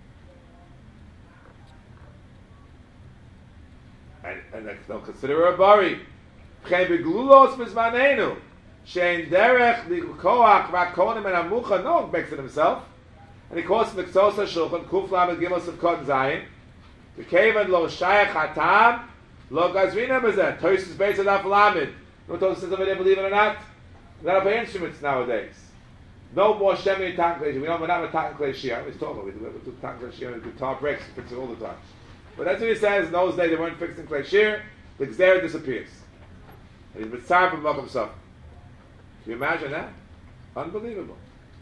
And they'll consider her a bari. V'chein beglulos mizmanenu. Shein derech l'koach rakonim and amucha. No one makes it himself. And he calls it Miksosa Shulchan Kuf Lamed Gimel Sivkot Zayin. V'kevan lo shayach hatam lo gazrina b'zeh. Tosis based on Daf Lamed. You know what Tosis says over there, believe it or not? We're not play instruments nowadays. No more Shemi Tank Klei Shir. We're not a Tank Klei Shir. I always talk about it. We do Tank Klei Shir and guitar breaks and fix it all the time. But that's what he says. In those days they weren't fixing Klei Shir. The Gzera disappears. And he's Mitzvah from Mokum Suffer. Can you imagine that? Unbelievable.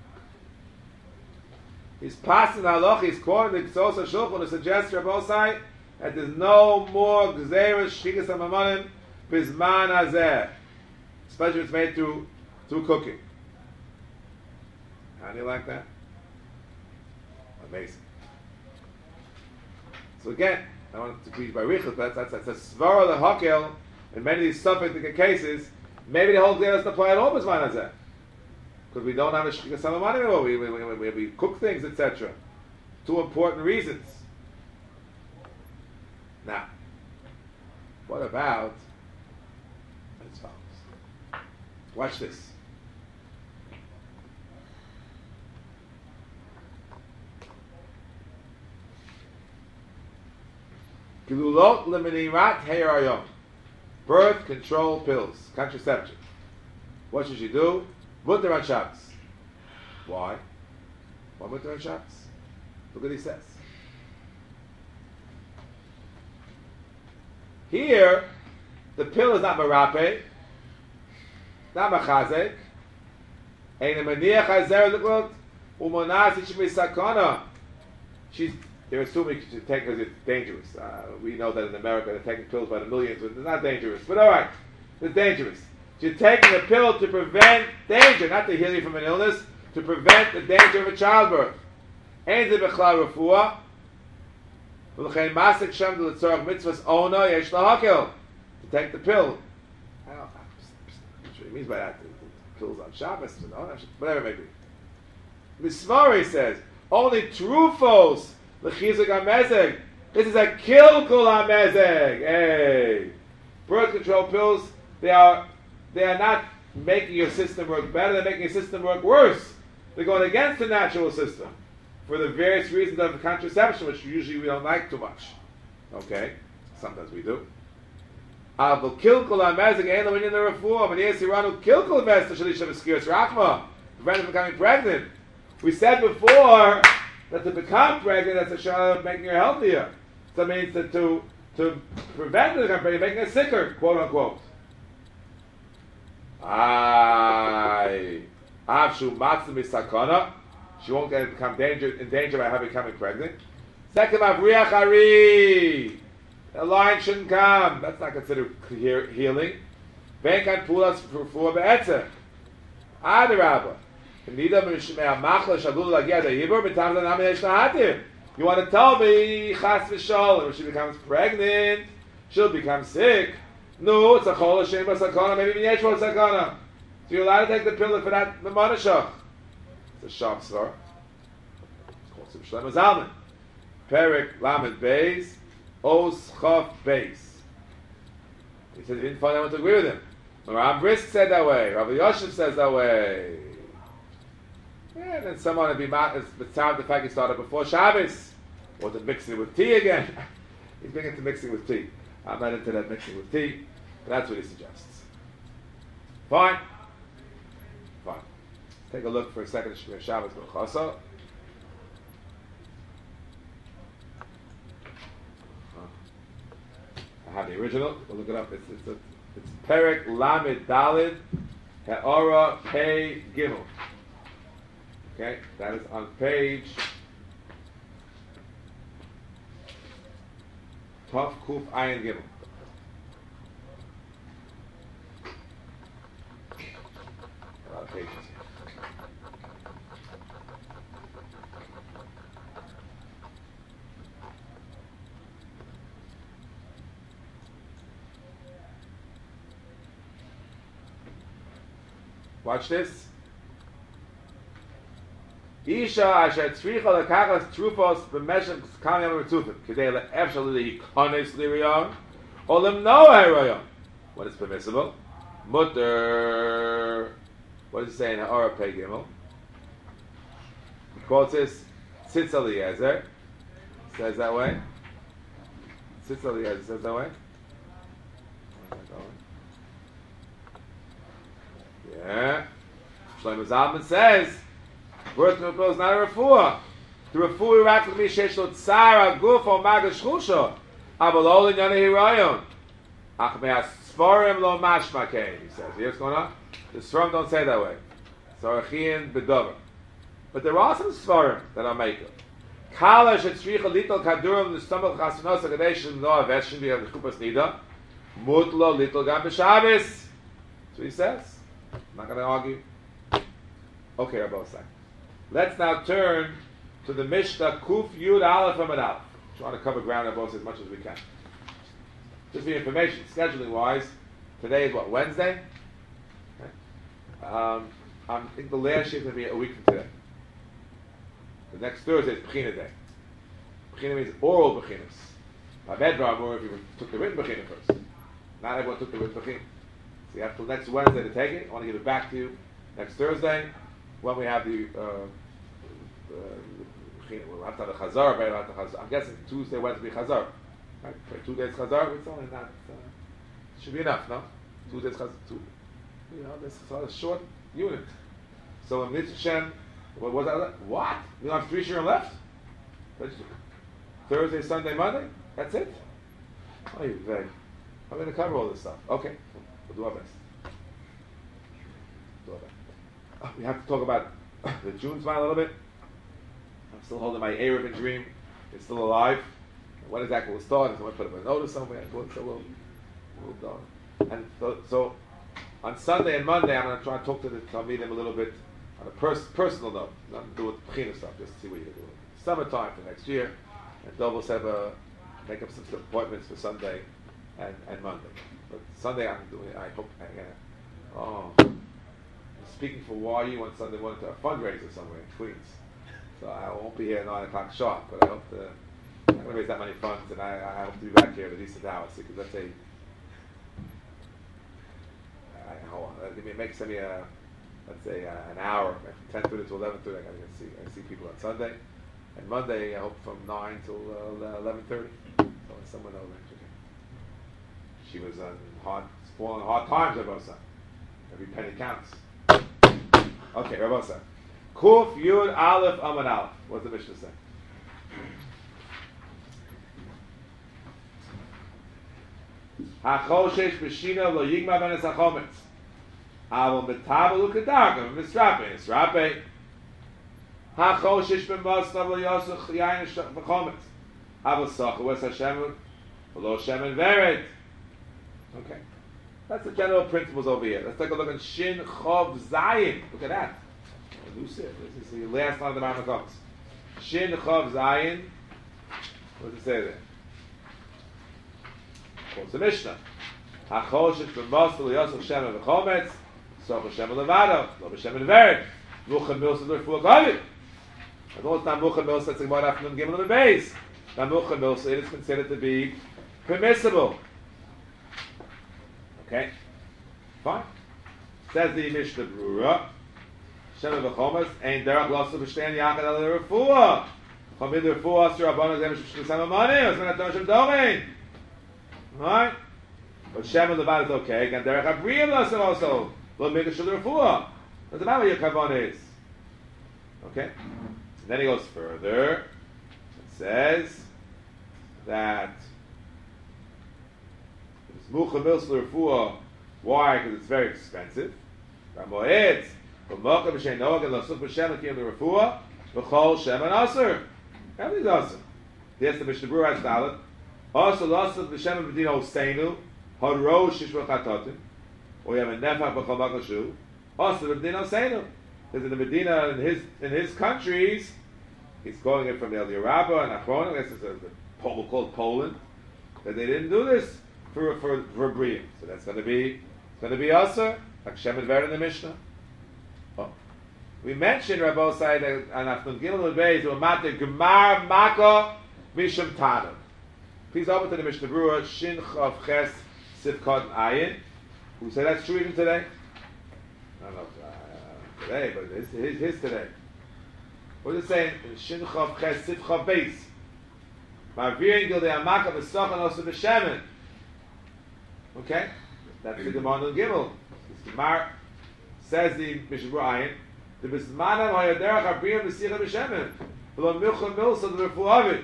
He's passing halach, he's quoting the Ksosa Shulchan to suggest Rabbosai that there's no more Gzeira Shikas HaMamanim Bizman Hazeh. Especially if it's made through cooking. How do you like that? Amazing. So again, I want to preach by Richard, but that's a Svara Lehakel in many of these Suffolk cases. Maybe the whole Gzeira doesn't apply at all Bizman Hazeh. Because we don't have a Shkikas HaMamanim anymore. We cook things, etc. Two important reasons. Now, what about as follows? Watch this. Gilulot lemenirat heyarayom. Birth control pills, contraception. What should you do? Mutter on Shabbos. Why? Why mutter on Shabbos? Look what he says. Here, the pill is not marape, not machazek, and a maniach hazer liquid, umonas it should be sakana. They're assuming to take because it's dangerous. We know that in America they're taking pills by the millions, but it's not dangerous. But all right, it's dangerous. You're taking a pill to prevent danger, not to heal you from an illness, to prevent the danger of a childbirth. Ein ze bechla refuah. V'lechein masik shem l'tzorach mitzvahs ona yesh lahakel. To take the pill. I'm not sure what he means by that. The pills on Shabbos, whatever it may be. Mismari says, Only trufos, lechizuk hamezeg. This is a kilkul hamezeg. Hey, birth control pills. They are not making your system work better. They're making your system work worse. They're going against the natural system for the various reasons of contraception, which usually we don't like too much. Okay, sometimes we do. Avol kilkul hamezeg ain't lo inyan refuah. When yes, Iranu kilkul hamezeg shalisha v'skiras rachma, prevent from becoming pregnant. We said before that to become pregnant, that's a shot of making her healthier. So that means that to prevent the becoming pregnant, making her sicker, quote unquote. Avshu matzah misakana. She won't become in danger by her becoming pregnant. Second, avriach ari. A lion shouldn't come. That's not considered healing. Venkan pulas for be'etzeh. Adarabah. You want to tell me, chas v'shol, when she becomes pregnant, she'll become sick. No, it's a chol Hashem b'sakana, maybe yesh b'sakana. So you're allowed to take the pill for that b'manashach. It's a sham svar. It's called Sim Shlomo Zalman. Perek Lamed Beis, Os Chaf Beis. He said he didn't find anyone to agree with him. Ram Brisk said that way. Rabbi Yosef says that way. Yeah, and then someone would be mad the fact he started before Shabbos, or to mix it with tea again. He's big into mixing with tea. I'm not into that mixing with tea, but that's what he suggests. Fine. Take a look for a second. Shabbos B'chasa. I have the original. We'll look it up. It's Perek Lamed Dalid Ha'ora Pei Gimel. Okay, that is on page Tov Kuf Ayin Gimel. A lot of pages here. Watch this. Isha asher tzricha lekachas trufos b'meshach kam yom retufim k'dei le'efshal le'ikonis l'iriyon or lemnoa ha'iriyon. When it's permissible, mutter. What does it say in Ha'ara Pei Gimel? He quotes this Tzitz Eliezer. Says that way. Tzitz Eliezer says that way. Yeah. Shlomo Zalman says, birth control is not a refuah. The refuah irak l'mi sheish lo tzara gufo magas chusha aval ol inyan hirayon ach me'asforim lo mashma kein. He says, you hear what's going on? The Sforim don't say that way. Sarachin bedover. But there are some Sforim that are making. Kala shetzricha little kadurim l'stomach chasunos ha'kadesh no aveshin v'yav l'chupas nida mutlo little gam b'Shabbos. That's what he says. I'm not going to argue. Okay, Rabbi Osai. Let's now turn to the Mishnah Kuf Yud Aleph Amud Aleph. Trying to cover ground on both as much as we can. Just for your information, scheduling wise, today is what, Wednesday? Okay. I think the last year is going to be a week from today. The next Thursday is Bechina Day. Bechina means oral Bechinas. By Medra, or if you took the written Bechina first. Not everyone took the written Bechina. So you have till next Wednesday to take it. I want to give it back to you next Thursday when we have the we'll have to have the Chazar. I'm guessing Tuesday, Wednesday, Chazar. Right? For 2 days Chazar, it's only not. Should be enough, no? 2 days Chazar. This is a short unit. So in Mitzvah, what was that? What? You don't have 3 shirim left? Thursday, Sunday, Monday? That's it? Oh, you vague. I'm going to cover all this stuff. Okay. We'll do our best. We have to talk about the June smile a little bit. I'm still holding my Erev dream. It's still alive. When exactly will start? Someone put up a notice somewhere. So we'll do. And so on Sunday and Monday, I'm going to try and talk to the Talmidim a little bit on a personal note. Nothing to do with Bechina stuff, just to see what you can do. Summertime for next year. And Dov will make up some appointments for Sunday and Monday. But Sunday I'm doing, I hope, I'm speaking for YU on Sunday morning to a fundraiser somewhere in Queens. So I won't be here at 9 o'clock sharp, but I hope to. I'm not going to raise that many funds, and I hope to be back here at a decent hour, because let's say, hold on, send me let's say an hour, 10:30 to 11:30. I see people on Sunday, and Monday I hope from 9 till 11:30. So someone over. She was falling on hard times, Rabbi San. Every penny counts. Okay, Rabbi San. Kuf Yud Aleph Amud Aleph. What's the Mishnah say? Hachoshesh b'shina lo yigma ben esachometz. Avol metabel ukedarga misrape misrape. Hachoshesh b'masnav lo yosuch yayin v'chometz. Avol socha wes Hashem lo shemen vered. Okay, that's the general principles over here. Let's take a look at Shin Chov Zayin. Look at that. This is the last line of the Rambam comes. Shin Chov Zayin. What does it say there? What's the Mishnah? Hachoshet b'mosel yosel shemen v'chometz, socha shemen levado, lo b'shemen vered, mucha milsa l'refuah gavit. And all the time mucha milsa, that's the Gemara after Gimel and Beis. Now mucha milsa, it is considered to be permissible. Okay, fine. Says the Mishnah Brura, shemen v'chometz, ein derech losu b'shtein yachad al l'refuah. Chamid l'refuah asur abanah zeh mishum sh'lisam amanim, asur natam shem domein. Right? But Shem and Levad is okay. And Derech Abriyam lesson also. Lo Midrash Refuah. Doesn't matter what your kavanah is. Okay? And then he goes further. It says that it's Mucha Milsa Refuah. Why? Because it's very expensive. Ramoetz. V'mocha b'shein noag and l'suf b'shem l'kiyam l'refuah. V'chol Shem and Aser. Everything's awesome. Yes, the Mishnah Berurah has valid. Also, lost of the Shem of Medina Hoseinu, Hadro Shishma Chatotim, or you have a Nefach B'chol Makashu. Also, the Medina Hoseinu. Because in the Medina, in his countries, he's calling it from El Yerabah and Achron, I guess it's called Poland, that they didn't do this for Briam. So that's going to be Asa, like Shem and Ver in the Mishnah. Oh. We mentioned Rabbi Osai that on Afton Gimel Beis, who matter Gemar Maka Mishum Tanam. Please open to the Mishnah Berurah, Shin Chav Ches Sivkot Ayin. Who said that's true even today? I don't know today, but his today. What is it saying? Shin Chav Ches Sivkot Beis. Ma'avirin Gildei Amaka V'Sochan Osu B'Shemen. Okay? That's the Gemara on Gimel. This Gemara says the Mishnah Berurah Ayin, the Bismanam HaYaderach Abriyam V'Sicha B'Shemen. V'lo Milchon Milsa D'Refuah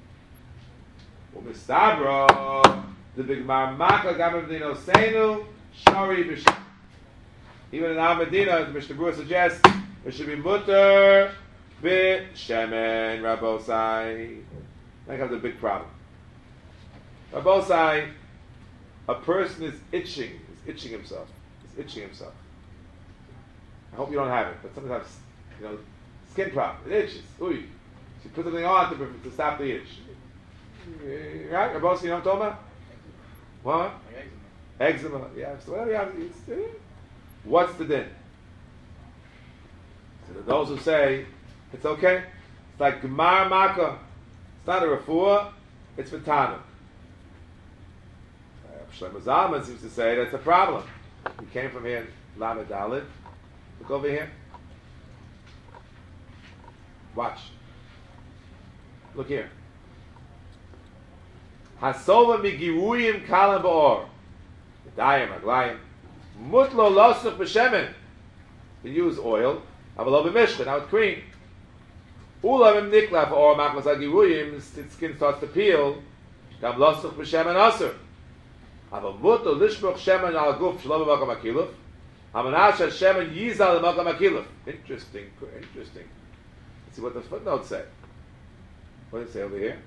Umistabra, the big Marmaka Gamma Medina Seinu, Shari B'Shem. Even in our Medina, the Mishnah Berurah suggests it should be Mutter B'Shemen, Rabbosai. That comes a big problem. Rabbosai, a person is itching himself. I hope you don't have it, but sometimes, skin problem. It itches. Ooh. So you put something on to stop the itch. Right? Rabbi, you know what I'm talking about? What? Eczema. Yeah. So whatever you have, what's the din? So those who say it's okay, it's like Gemar Maka. It's not a refuah, it's Vitana. Shlomo Zalman seems to say that's a problem. We came from here, Lamed Dalet. Look over here. Watch. Look here. Hasova migiruyim kalam ba'or. Medayim, aglayim. Mutlo losuch b'shemen. You use oil. Avalo b'mishcha. Now it's cream. Ulam nikla ba'or makmas agiruyim. Its skin starts to peel. Gam losuch b'shemen aser. Aval mutlo lishmoch shemen al guf shalom b'makam akiluf. Hamanash shemen yizal b'makam akiluf. Interesting. Let's see what the footnotes say. What does it say over here?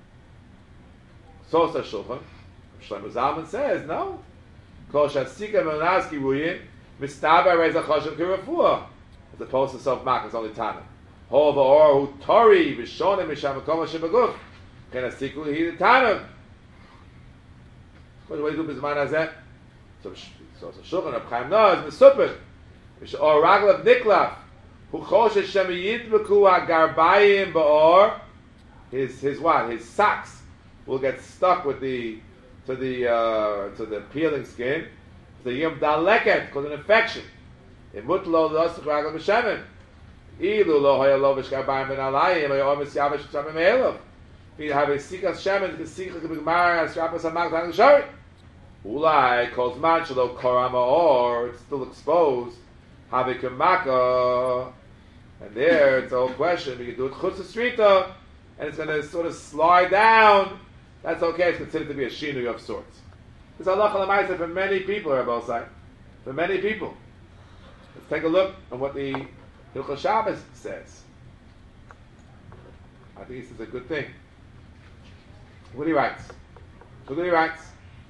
Sosa Shulchan, Shlomo Zalman says, no. Kol Shatzika Menaski Ruyin, Mistaba Reza Choshev Kirafua. As opposed to self mak, it's only Tana. Hova or who Tori, Vishona Misham Koma Shibaguf. Can a sequel he the Tana? What do we do with Zman Hazeh? So Shulchan of Chaim Noah is Mesupet. Or Raglav Niklaf. Who choshesh shem yidbeku hagarbayim ba'or. His what? His socks will get stuck with the to the peeling skin. The yom daleket called an infection. Imutlo losach ragam b'shemen. Ilu lo hoya lo v'shgarbayim ben alayim hoya omis yavish b'shamim eilov. If you have a sikas shemen, the sikas b'gmar as shabbos hamak l'hang l'shari. Ulai calls man shelo korama or it's still exposed. Have a kemaka, and there it's a whole question. We can do it chutz streeta, and it's going to sort of slide down. That's okay. It's considered to be a shinui of sorts. It's halacha l'maaseh for many people, Rabbi Osai. For many people. Let's take a look at what the Hilchos Shabbos says. I think this is a good thing. What he writes. Look what he writes.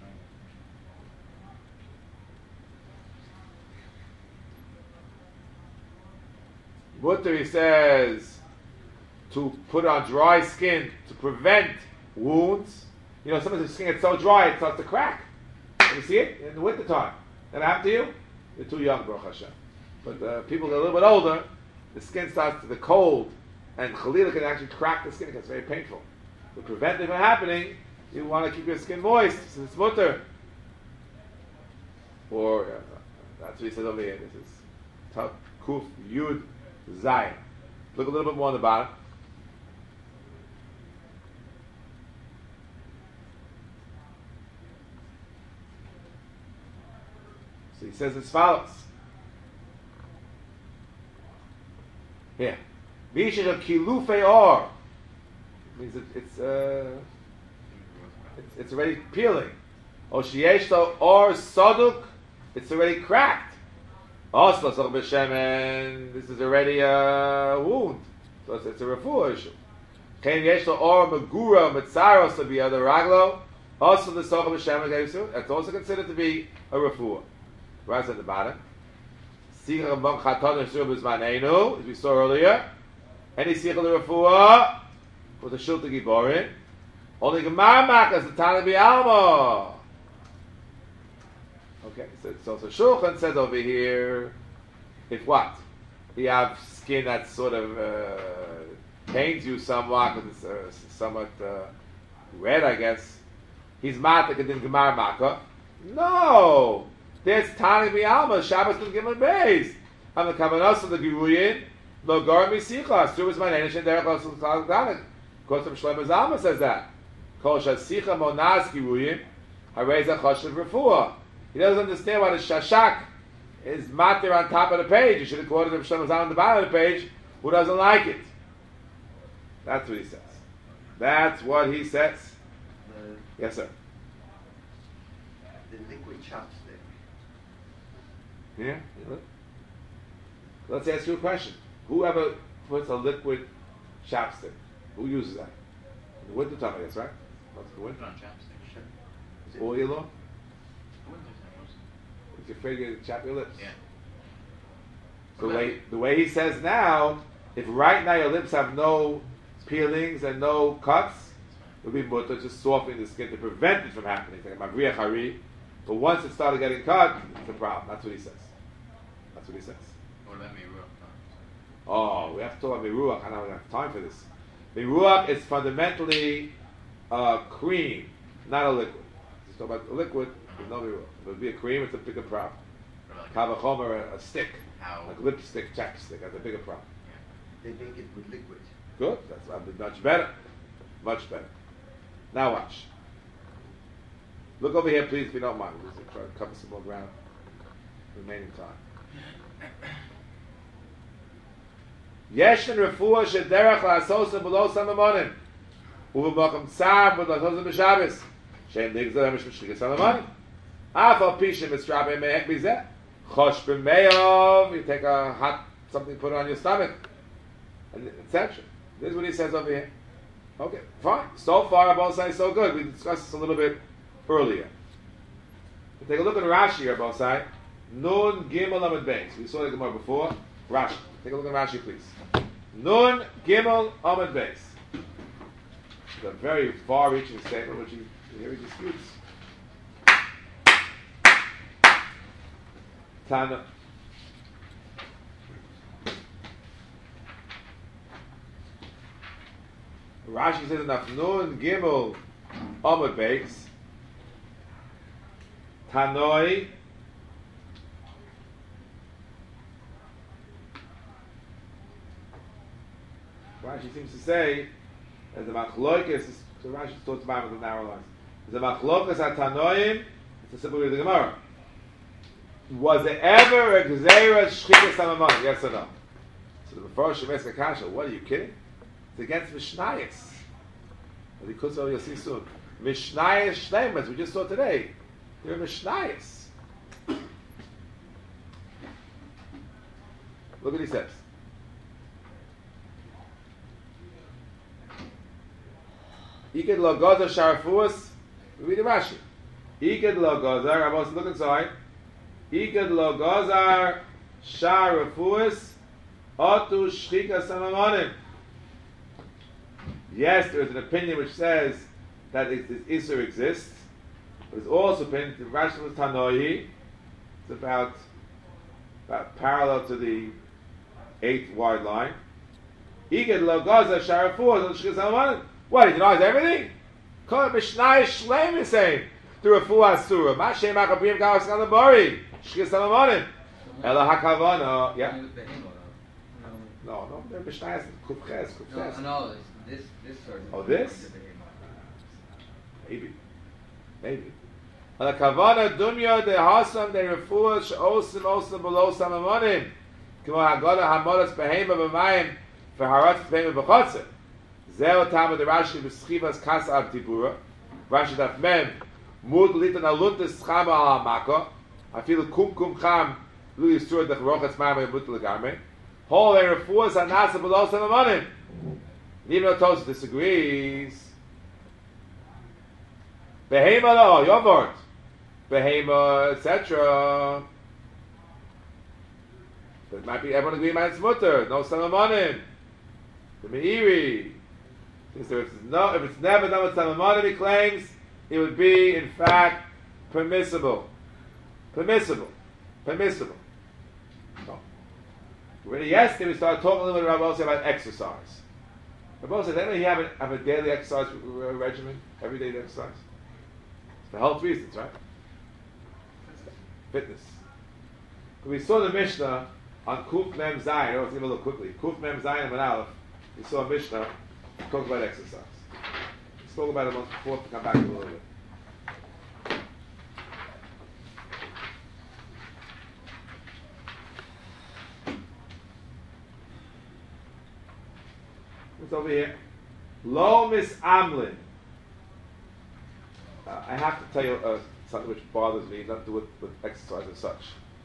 Mutter, he says, to put on dry skin to prevent wounds. You know, sometimes the skin gets so dry it starts to crack. You see it in the winter time. That happened to you? You're too young, Baruch Hashem. But people that are a little bit older, the skin starts to the cold, and Chalila can actually crack the skin. It gets very painful. To prevent it from happening, you want to keep your skin moist since it's mutter. Or that's what he says over here. This is Tav Kuf Yud Zayin. Look a little bit more on the bottom. So he says as follows. Here. Misha of Kilufei Or. Means it's already peeling. Oshiyeshto Or Soduk. It's already cracked. Also, this is already a wound. So it's a refuah issue. Ken Yeshto Or Megura Mitzaros to be other raglo. Also, the Sochel B'Shem, that's also considered to be a refuah. Right at the bottom. Sichel B'Mam Chaton Yeshua B'Zmanenu, as we saw earlier. Any Sichel Refuah with the Shulta Giborin. Only Gemar Makas the Tana B'Alma. Okay, so Shulchan says over here, if what? You have skin that sort of pains you somewhat, because it's somewhat red, I guess. He's matak and then Gemar Maka. No! There's Tani B'Alma, Shabbos and Gimel Beis. I'm the Kavanos of the Giruyin, Lo Gar Misicha, Surus Manenesh and Derech Los Kalganik. Kosam Shlomo Zalman says that. Kol Shasicha Monas Giruyin, Hareza Choshev Refuah. He doesn't understand why the Shashak is matir on top of the page. You should have quoted him Shlomo Zalman on the bottom of the page. Who doesn't like it? That's what he says. That's what he says. Yes, sir. The liquid chopstick. Yeah. Let's ask you a question. Whoever puts a liquid chapstick, who uses that? In the winter time, I guess, right? What's the winter? On chapstick. Sure. All year long? Winter time mostly. If you're afraid you're going to chap your lips. Yeah. So the way he says now, if right now your lips have no peelings and no cuts, it would be mutter just softening the skin to prevent it from happening. Like Mavriach Hari. But once it started getting cut, it's a problem. That's what he says. That's what he says. Or let me rough. Oh, we have to talk about Miruach. I don't have time for this. Miruach is fundamentally cream, not a liquid. Just talk about a liquid, there's no Miruach. If it would be a cream, it's a bigger problem. Kavachomer, a stick, like lipstick, chapstick, that's a bigger problem. They make it with liquid. Good, that's much better. Much better. Now watch. Look over here, please, if you don't mind. We'll just try to cover some more ground. Remaining time. Yeshen refuah shederach la'asosa below samamonim. U'v'mokum tzar b'la'asosa b'shabbos. Shem digzah mishmishlikas samamonim. Afal pishem mitzrabeh mehek bizeh. Chosh b'meyov. You take a hot something, put it on your stomach. And etc. This is what he says over here. Okay, fine. So far, both sides so good. We discussed this a little bit earlier. Take a look at Rashi here, both sides. Nun Gimel Amud Beis. We saw the Gemara before. Rashi. Take a look at Rashi, please. Nun Gimel Amud Beis. It's a very far-reaching statement, which here he disputes. Tana. Rashi says in Afnun Gimel Amud Beis Tanoi Rashi seems to say that the machlokas, so Rashi talks about it with the narrow lines. The machlokas at Tanoim, it's a simple read of the Gemara. Was there ever a Gzeira Shchikas Samamon? Yes or no? So the Mepharshim ask Akasha, what are you kidding? It's against Mishnayos. As he could say, you'll see soon. Mishnayos Shleimas, we just saw today. They're Mishnayos. Look what he says. Iked lo gozer sharafuas. We read the Rashi. Iked lo gozer. I'm also looking inside. Iked lo gozer sharafuas. Otu shchika samamonim. Yes, there is an opinion which says that this Isser exists. There's also opinion. The Rashi was Tanoi. It's about parallel to the 8th wide line. Iked lo gozer sharafuas. Otu shchika samamonim. What, he denies everything? Kol Mishnai Shleim is saying, through a Fuah Surah, Mashem Akabrim Galas Galabari, Shkis Salamonim, Ela HaKavana, yeah? No, they're Mishnai, Kufches. No, this sort of. Oh, this? Maybe. Ela Kavana Dumya de Hasam de Refuah She'osim below Samamonim, Kimo Hagala Hamodas Behema B'mayim, V'haratz Behema B'chotzer. Zeh Tam the Rashi b'schivas Kasa Av Tibura. Rashi Daf Mem Mud Litan Aluntes Chama Al Mako. I feel Kum Cham Lu Yisur Dech Rochas Ma'amay Mutal Garme. Whole and Refuas Anasa below Samamonim. Even though Tosfos disagrees. Behema lo your word. Behema etc. But it might be everyone agree it's mutter. No Samamonim. The Meiri. So if it's never done with Samamonim, he claims, it would be, in fact, permissible. Permissible. So, already yesterday we started talking a little bit about exercise. Rabbi said, doesn't he have a daily exercise regimen? Everyday exercise? For health reasons, right? Fitness. We saw the Mishnah on Kuf Mem Zayin. Let's give a look quickly. Kuf Mem Zayin and Aleph. We saw a Mishnah. Talk about exercise. We spoke about it once before to come back to a little bit. What's over here? Lo Miss Amlin. I have to tell you something which bothers me, nothing to do with exercise as such.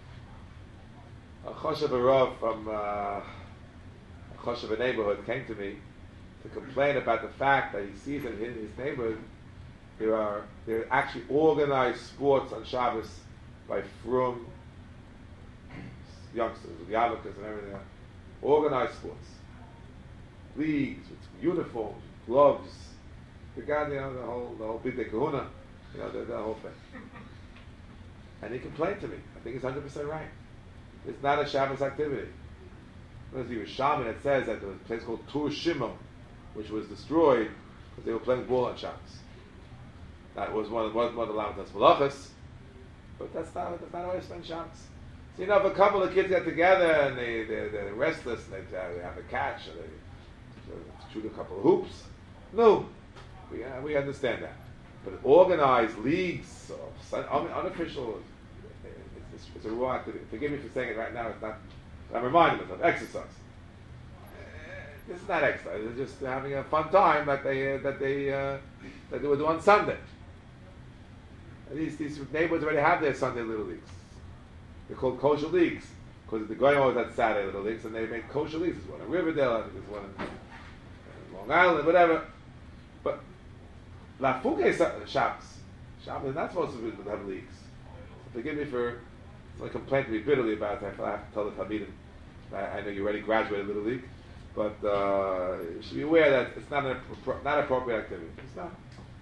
A Choshev Arav from a Choshev neighborhood came to me to complain about the fact that he sees that in his neighborhood there are actually organized sports on Shabbos by frum youngsters with yarmulkes and everything else. Organized sports, leagues with uniforms, gloves. The guy, the whole big kahuna, the whole thing. And he complained to me. I think he's 100% right. It's not a Shabbos activity. Because he was shaman, it says that there was a place called Tur Shimon, which was destroyed because they were playing ball on Shabbos. That was one of the Lamatas Malachas, but that's not how I spend Shabbos. So if a couple of kids get together and they're restless and they have a catch and they shoot a couple of hoops, no, we understand that. But organized leagues, unofficial, it's a raw activity. Forgive me for saying it right now. It's not. I'm reminding myself exercise. This is not exercise. It's just having a fun time that they would do on Sunday. And these neighborhoods already have their Sunday little leagues. They're called kosher leagues because the Goyim always had Saturday little leagues, and they made kosher leagues. There's one in Riverdale, I think there's one in Long Island, whatever. But La Fouke Shabbos is not supposed to have leagues. So forgive me for my complaint to be bitterly about it. I have to tell the Talmidim. I know you already graduated Little League, but you should be aware that it's not appropriate activity. It's not.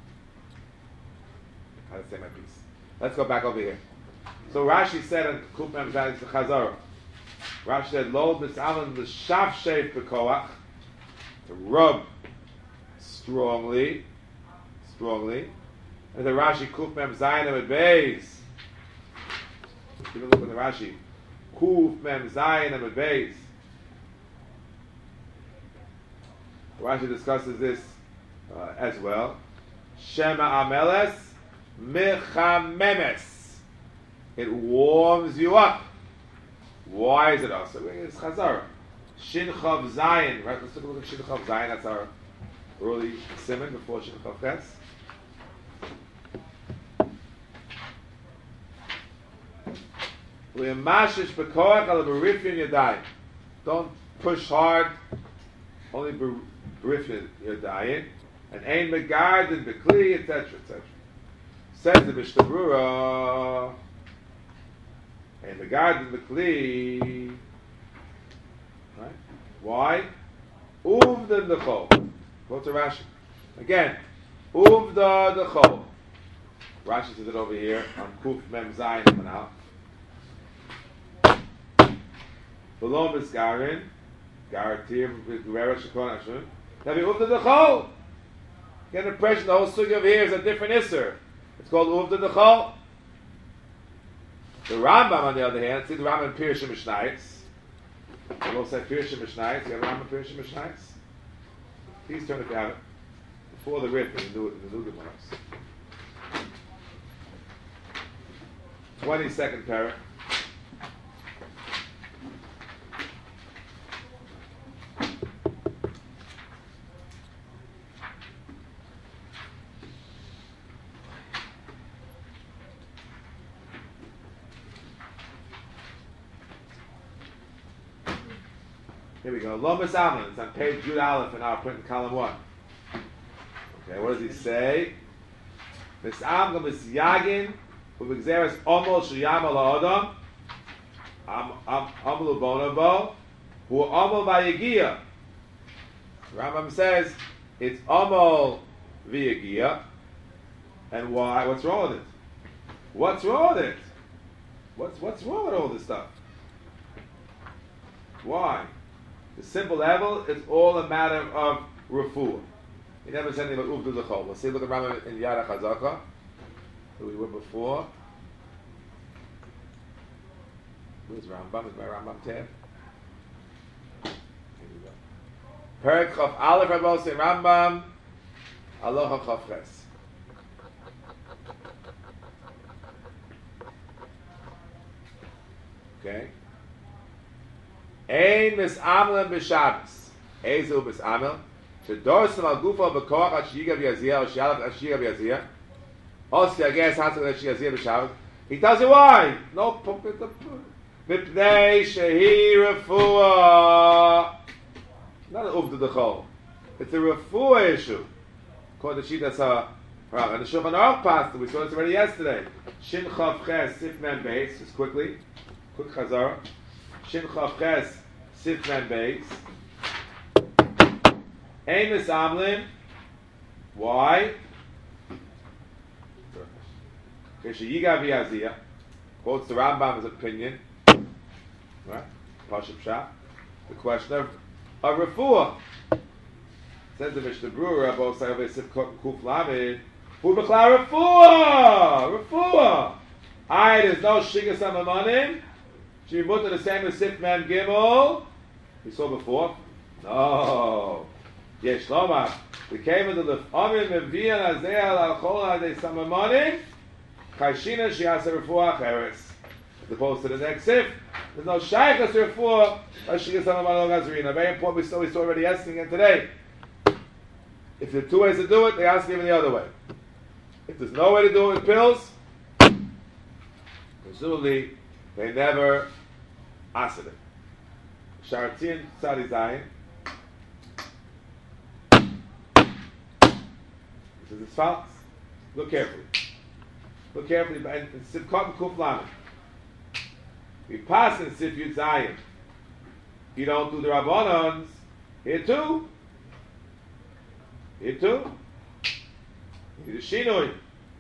I have to say my piece. Let's go back over here. So Rashi said in Kuf Mem Zayin Chazara. Rashi said, "Lo b'tzalan l'shav sheif b'koach," to rub strongly. And the Rashi Kuf Mem Zayin Amud Beis. Take a look at the Rashi. Kuf Mem Zayin Amud Beis. Rashi discusses this as well. Shema Ameles Mechamemes. It warms you up. Why is it also? It's Chazara. Shin Chav Zayin. Right? Let's take a look at Shin Chav Zayin. That's our early simon before Shin Chav Ches. Don't push hard. Only berifin yadayim. And ain megardin bekli, etc., etc. Says the Mishnah Brura. Ain megardin bekli. Right? Why? Uvda dechol. Go to Rashi. Again. Uvda dechol. Rashi says it over here on Kuf Mem Zayin coming out. Below is Garin. Garantir Guerrero Shekon Ashun. Now we Uvda dechol. Get an impression the whole sugi over here is a different isser. It's called Uvda dechol. The Rambam, on the other hand, see the Rambam in Pirush Mishnayos. We will say Pirush Mishnayos. You have a Rambam Pirush Mishnayos? Please turn if you have it. Before the Rif in the New Gemaras. 22nd parak. Here we go. Lomas Alman. It's on page Yud Aleph in our print in column 1. Okay, what does he say? Mis'am Gomis Yagin Uvigzeres Omol Shiyam Ala Adam Omol Ubonabo Hu Omol Vayegia. Rambam says it's Omol Vayegia. And why? What's wrong with it? What's wrong with it? What's wrong with all this stuff? Why? The simple level is all a matter of refuah. He never said anything about uvdu dechol. We'll see. Look at Rambam in Yad HaChazaka, who we were before. Where's Rambam? Is my Rambam tab? Here we go. Perek Chav Aleph Rabbi say Rambam Aloha Chav Ches. Okay. Ein mis'amel b'Shabbos. Ezu mis'amel. Shedorsim al gufa b'koach at shiga v'yazia or shalach at shiga v'yazia. Osi ages hatzak at shiga v'Shabbos. He tells you why. No. Mipnei shehi refuah. Not an uvda dechol. It's a refuah issue. According to Shitas HaRambam. And the Shulchan Aruch passed. We saw this already yesterday. Shin Chav Ches Sif Mem Beis. Just quickly. Quick chazara. Shin Chav Ches Sif Mem Beis. Amos Amlin. Why? Yiga V'Yazia quotes the Rambam's opinion. Right? Pashup Shah. The question of refuah. Says the Mishnah Brura, both sides of it, Sif Kuf Lamed. Who b'chla refuah? Refuah. There's no shigas amanim. She put the same as Sif Mem Gimel. We saw before. No. Yes, Shlomah. We came into the Amim Mevian Azeh Al Chol Adei Samamanim. Kaishina Shiasa Refuah Cheres. As opposed to the next Sif, there's no Shaychas Refuah. Shigas Amanim Gazrina. Very important. We saw already yesterday and today. If there are two ways to do it, they ask even the other way. If there's no way to do it with pills, presumably they never asked it. Sharatin Tzadi Zayin. This is as follows. Look carefully. Look carefully. And Sivkot Kuf Lamed. We pass in Sif Yud Zayin. You don't do the Rabbanans. Here too. Here too. You need a shinoi.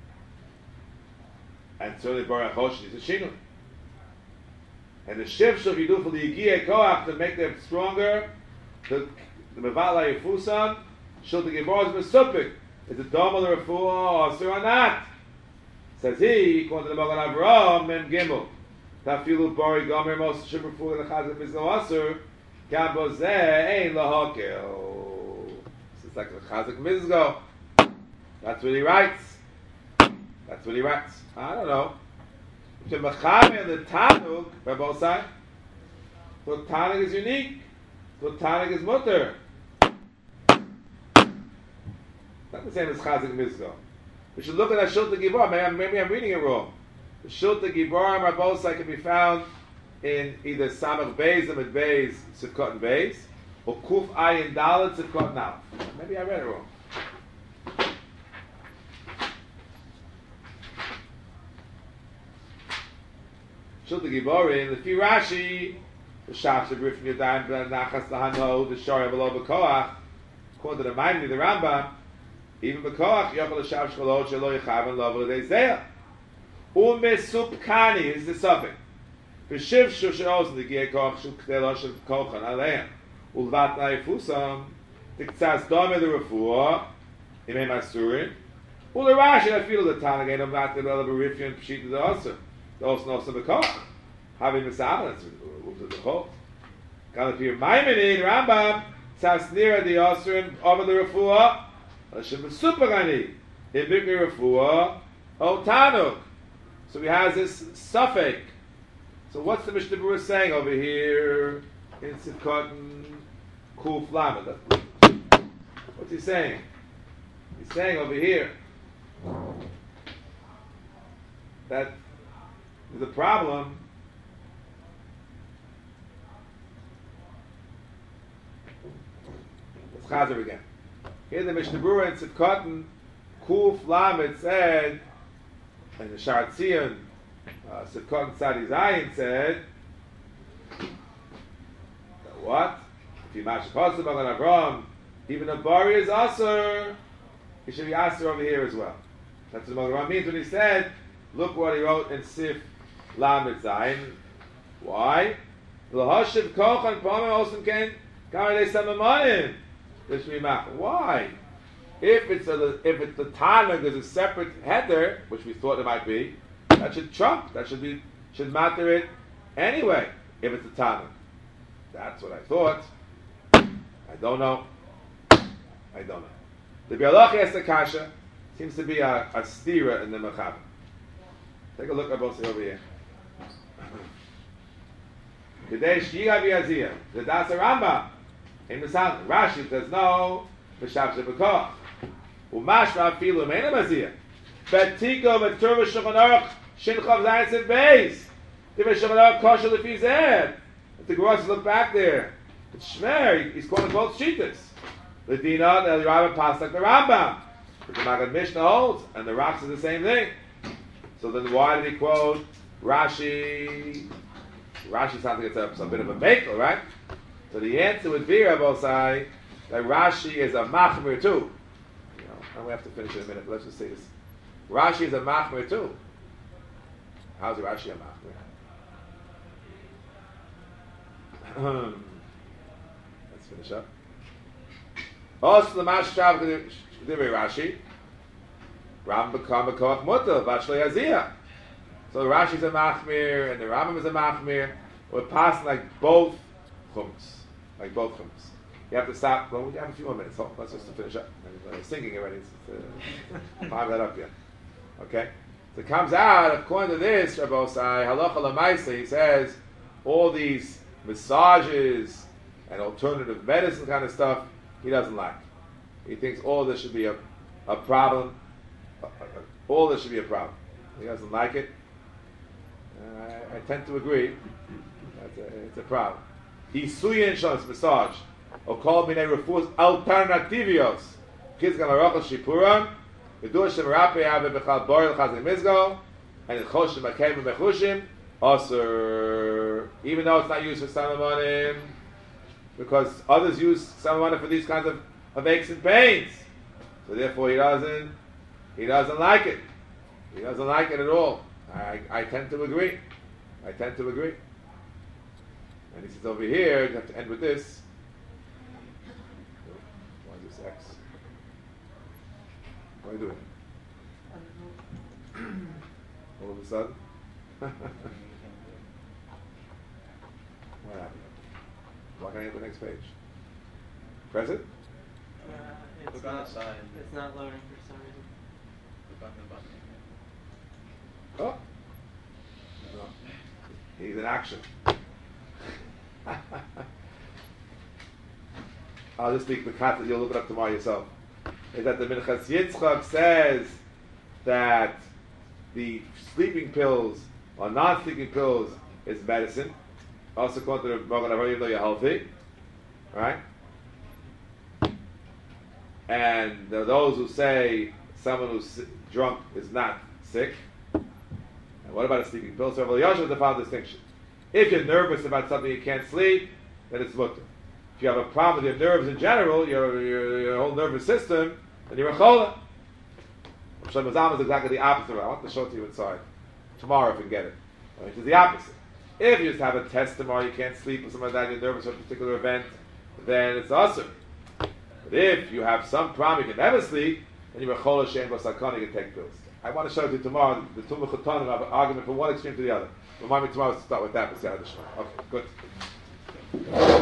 And certainly Baruch Hosh needs a shinoi. And the shivshav you do for the Yigiyah Koach to make them stronger, the Mevala Yifusan, Shulta Gibor is Mesupik. Is it Domal or Refuah or not? Says he, according to the Magen Avraham, Mem Gimel. Tafilu Bari Gomer Mos Shubrefuah and the Chazak Mizgo Asur. Kambo Zeh Ein Lahakel. It's like the Chazak Mizgo. That's what he writes. That's what he writes. I don't know. The Mechame and the Tanug, by both sides. So Tanug is unique. So Tanug is mutter. Not the same as Chazak Mizgo. We should look at that Shulta Gibor. Maybe I'm reading it wrong. The Shulta Gibor and Rabosai can be found in either Samach Beis, Amid Beis, Sivkot and Beis, or Kuf Ayin Dalet, Sivkot and Aleph. Maybe I read it wrong. Shulta Giborin, the Fi Rashi, the Shach Shabrif Yadayim Ben Nachas Lahano, the Shor Below Bekoach, according to the Maimoni, the Rambam, even Bekoach, Yochel Shav Shcholot Shelo Yechav and Lov L'Dei Umesupkani is the suffix. V'shiv Shushaos the Gier Koch Shul K'dei Shel Kochan Aleim Ulvat Naifusam Tiktzas Dome the Refuah Imei Masurin Ularashi I feel the Tanag Einam Vat the Bela Berifian Pshit the Osir the Osir Osir Bekoch having Misabalance with the Chol Kalapir Maimoni the Rambam Tzas Nira the Osir over the Refuah Hashem Mesupkani Ibikri Refuah O Tanuk. So he has this suffix. So what's the Mishnah Berurah saying over here in Sivkot Kuf Lamed? What's he saying? He's saying over here that there's a problem. Let's chazer again. Here the Mishnah Berurah in Sivkot Kuf Lamed said, and the Shar Tzion, Sivkot Tzadi Zayin said, that what? If you match Kosev Magen Avraham, even a Bari is Asur, he should be Asur over here as well. That's what Magen Avraham means when he said, look what he wrote in Sif Lamed Zayin. Why? L'hashiv kochan p'amim osem ken kamadei samamanim. Why? If it's the Tanug, there's a separate header, which we thought it might be, that should trump, should matter it anyway, if it's the Tanug. That's what I thought. I don't know. The Bialoch has the Kasha, seems to be a stira in the Mechaber. Take a look at both over here. Today, Shira Biazia, the Dasa Rambam, in the Sound, Rashi says no, B'Shav Shebekoch. Umashma afilu meina mazia. Betiko v'turva Shulchan Aruch Shin Chav Zayin Siv Beis. If a Shulchan Aruch kosher lefi zed. If the Gross look back there, it's Shmer. He's calling both Shitas. The Dina, the Rabbi passed like the Rambam. But the Maggid Mishnah holds, and the Raks is the same thing. So then, why did he quote Rashi? Rashi sounds like it's a bit of a makel, right? So the answer would be, Rabosai, that Rashi is a machmir too. And we have to finish in a minute, but let's just say this. Rashi is a machmir too. How's Rashi a machmir? Let's finish up. Also, the Mashshav Divrei Rashi, Rambam become a koach mutter, Vashlei Aziyah. So Rashi is a machmir, and the Rambam is a machmir. We're passing like both chums. You have to stop. Well, we have a few more minutes. Let's just finish up. I'm singing already. Palm that up yet. Okay. So it comes out, according to this, Rabbosai, halacha l'maisa, he says, all these massages and alternative medicine kind of stuff, he doesn't like. He thinks all this should be a problem. All this should be a problem. He doesn't like it. I tend to agree. It's a problem. Isuyin shons massage. Or call me refuse alternativios. Kizgan arochel shipuram. V'du Hashem rapi ave b'chal borel chazim mizgo. And it choshim akeim b'chushim. Also, even though it's not used for samamonim, because others use samamonim for these kinds of aches and pains. So therefore he doesn't like it. He doesn't like it at all. I tend to agree. And he says over here, you have to end with this. Why is this X? What are you doing? All of a sudden? What happened? Why can't I get the next page? Press it? Click on the side. It's not loading for some reason. Click on the button. Oh. No. He's in action. I'll just speak the cut that you'll look it up tomorrow yourself. Is that the Minchas Yitzchak says that the sleeping pills or non-sleeping pills is medicine. Also according to the Magen Avraham, even though you're healthy. Right? And there are those who say someone who's drunk is not sick. And what about a sleeping pill? So Rav Yosha has a found distinction. If you're nervous about something you can't sleep, then it's mutter. If you have a problem with your nerves in general, your whole nervous system, then you're a chola. Shlomo Zalman is exactly the opposite. I want to show it to you inside. Tomorrow if you can get it. Which is the opposite. If you just have a test tomorrow, you can't sleep or something like that, you're nervous for a particular event, then it's awesome. But if you have some problem, you can never sleep, then you're a chola shein bo sakana, you can take pills. I want to show you tomorrow the Tumah Chotanim have an argument from one extreme to the other. Remind me tomorrow to start with that, but see how to show. Okay, good.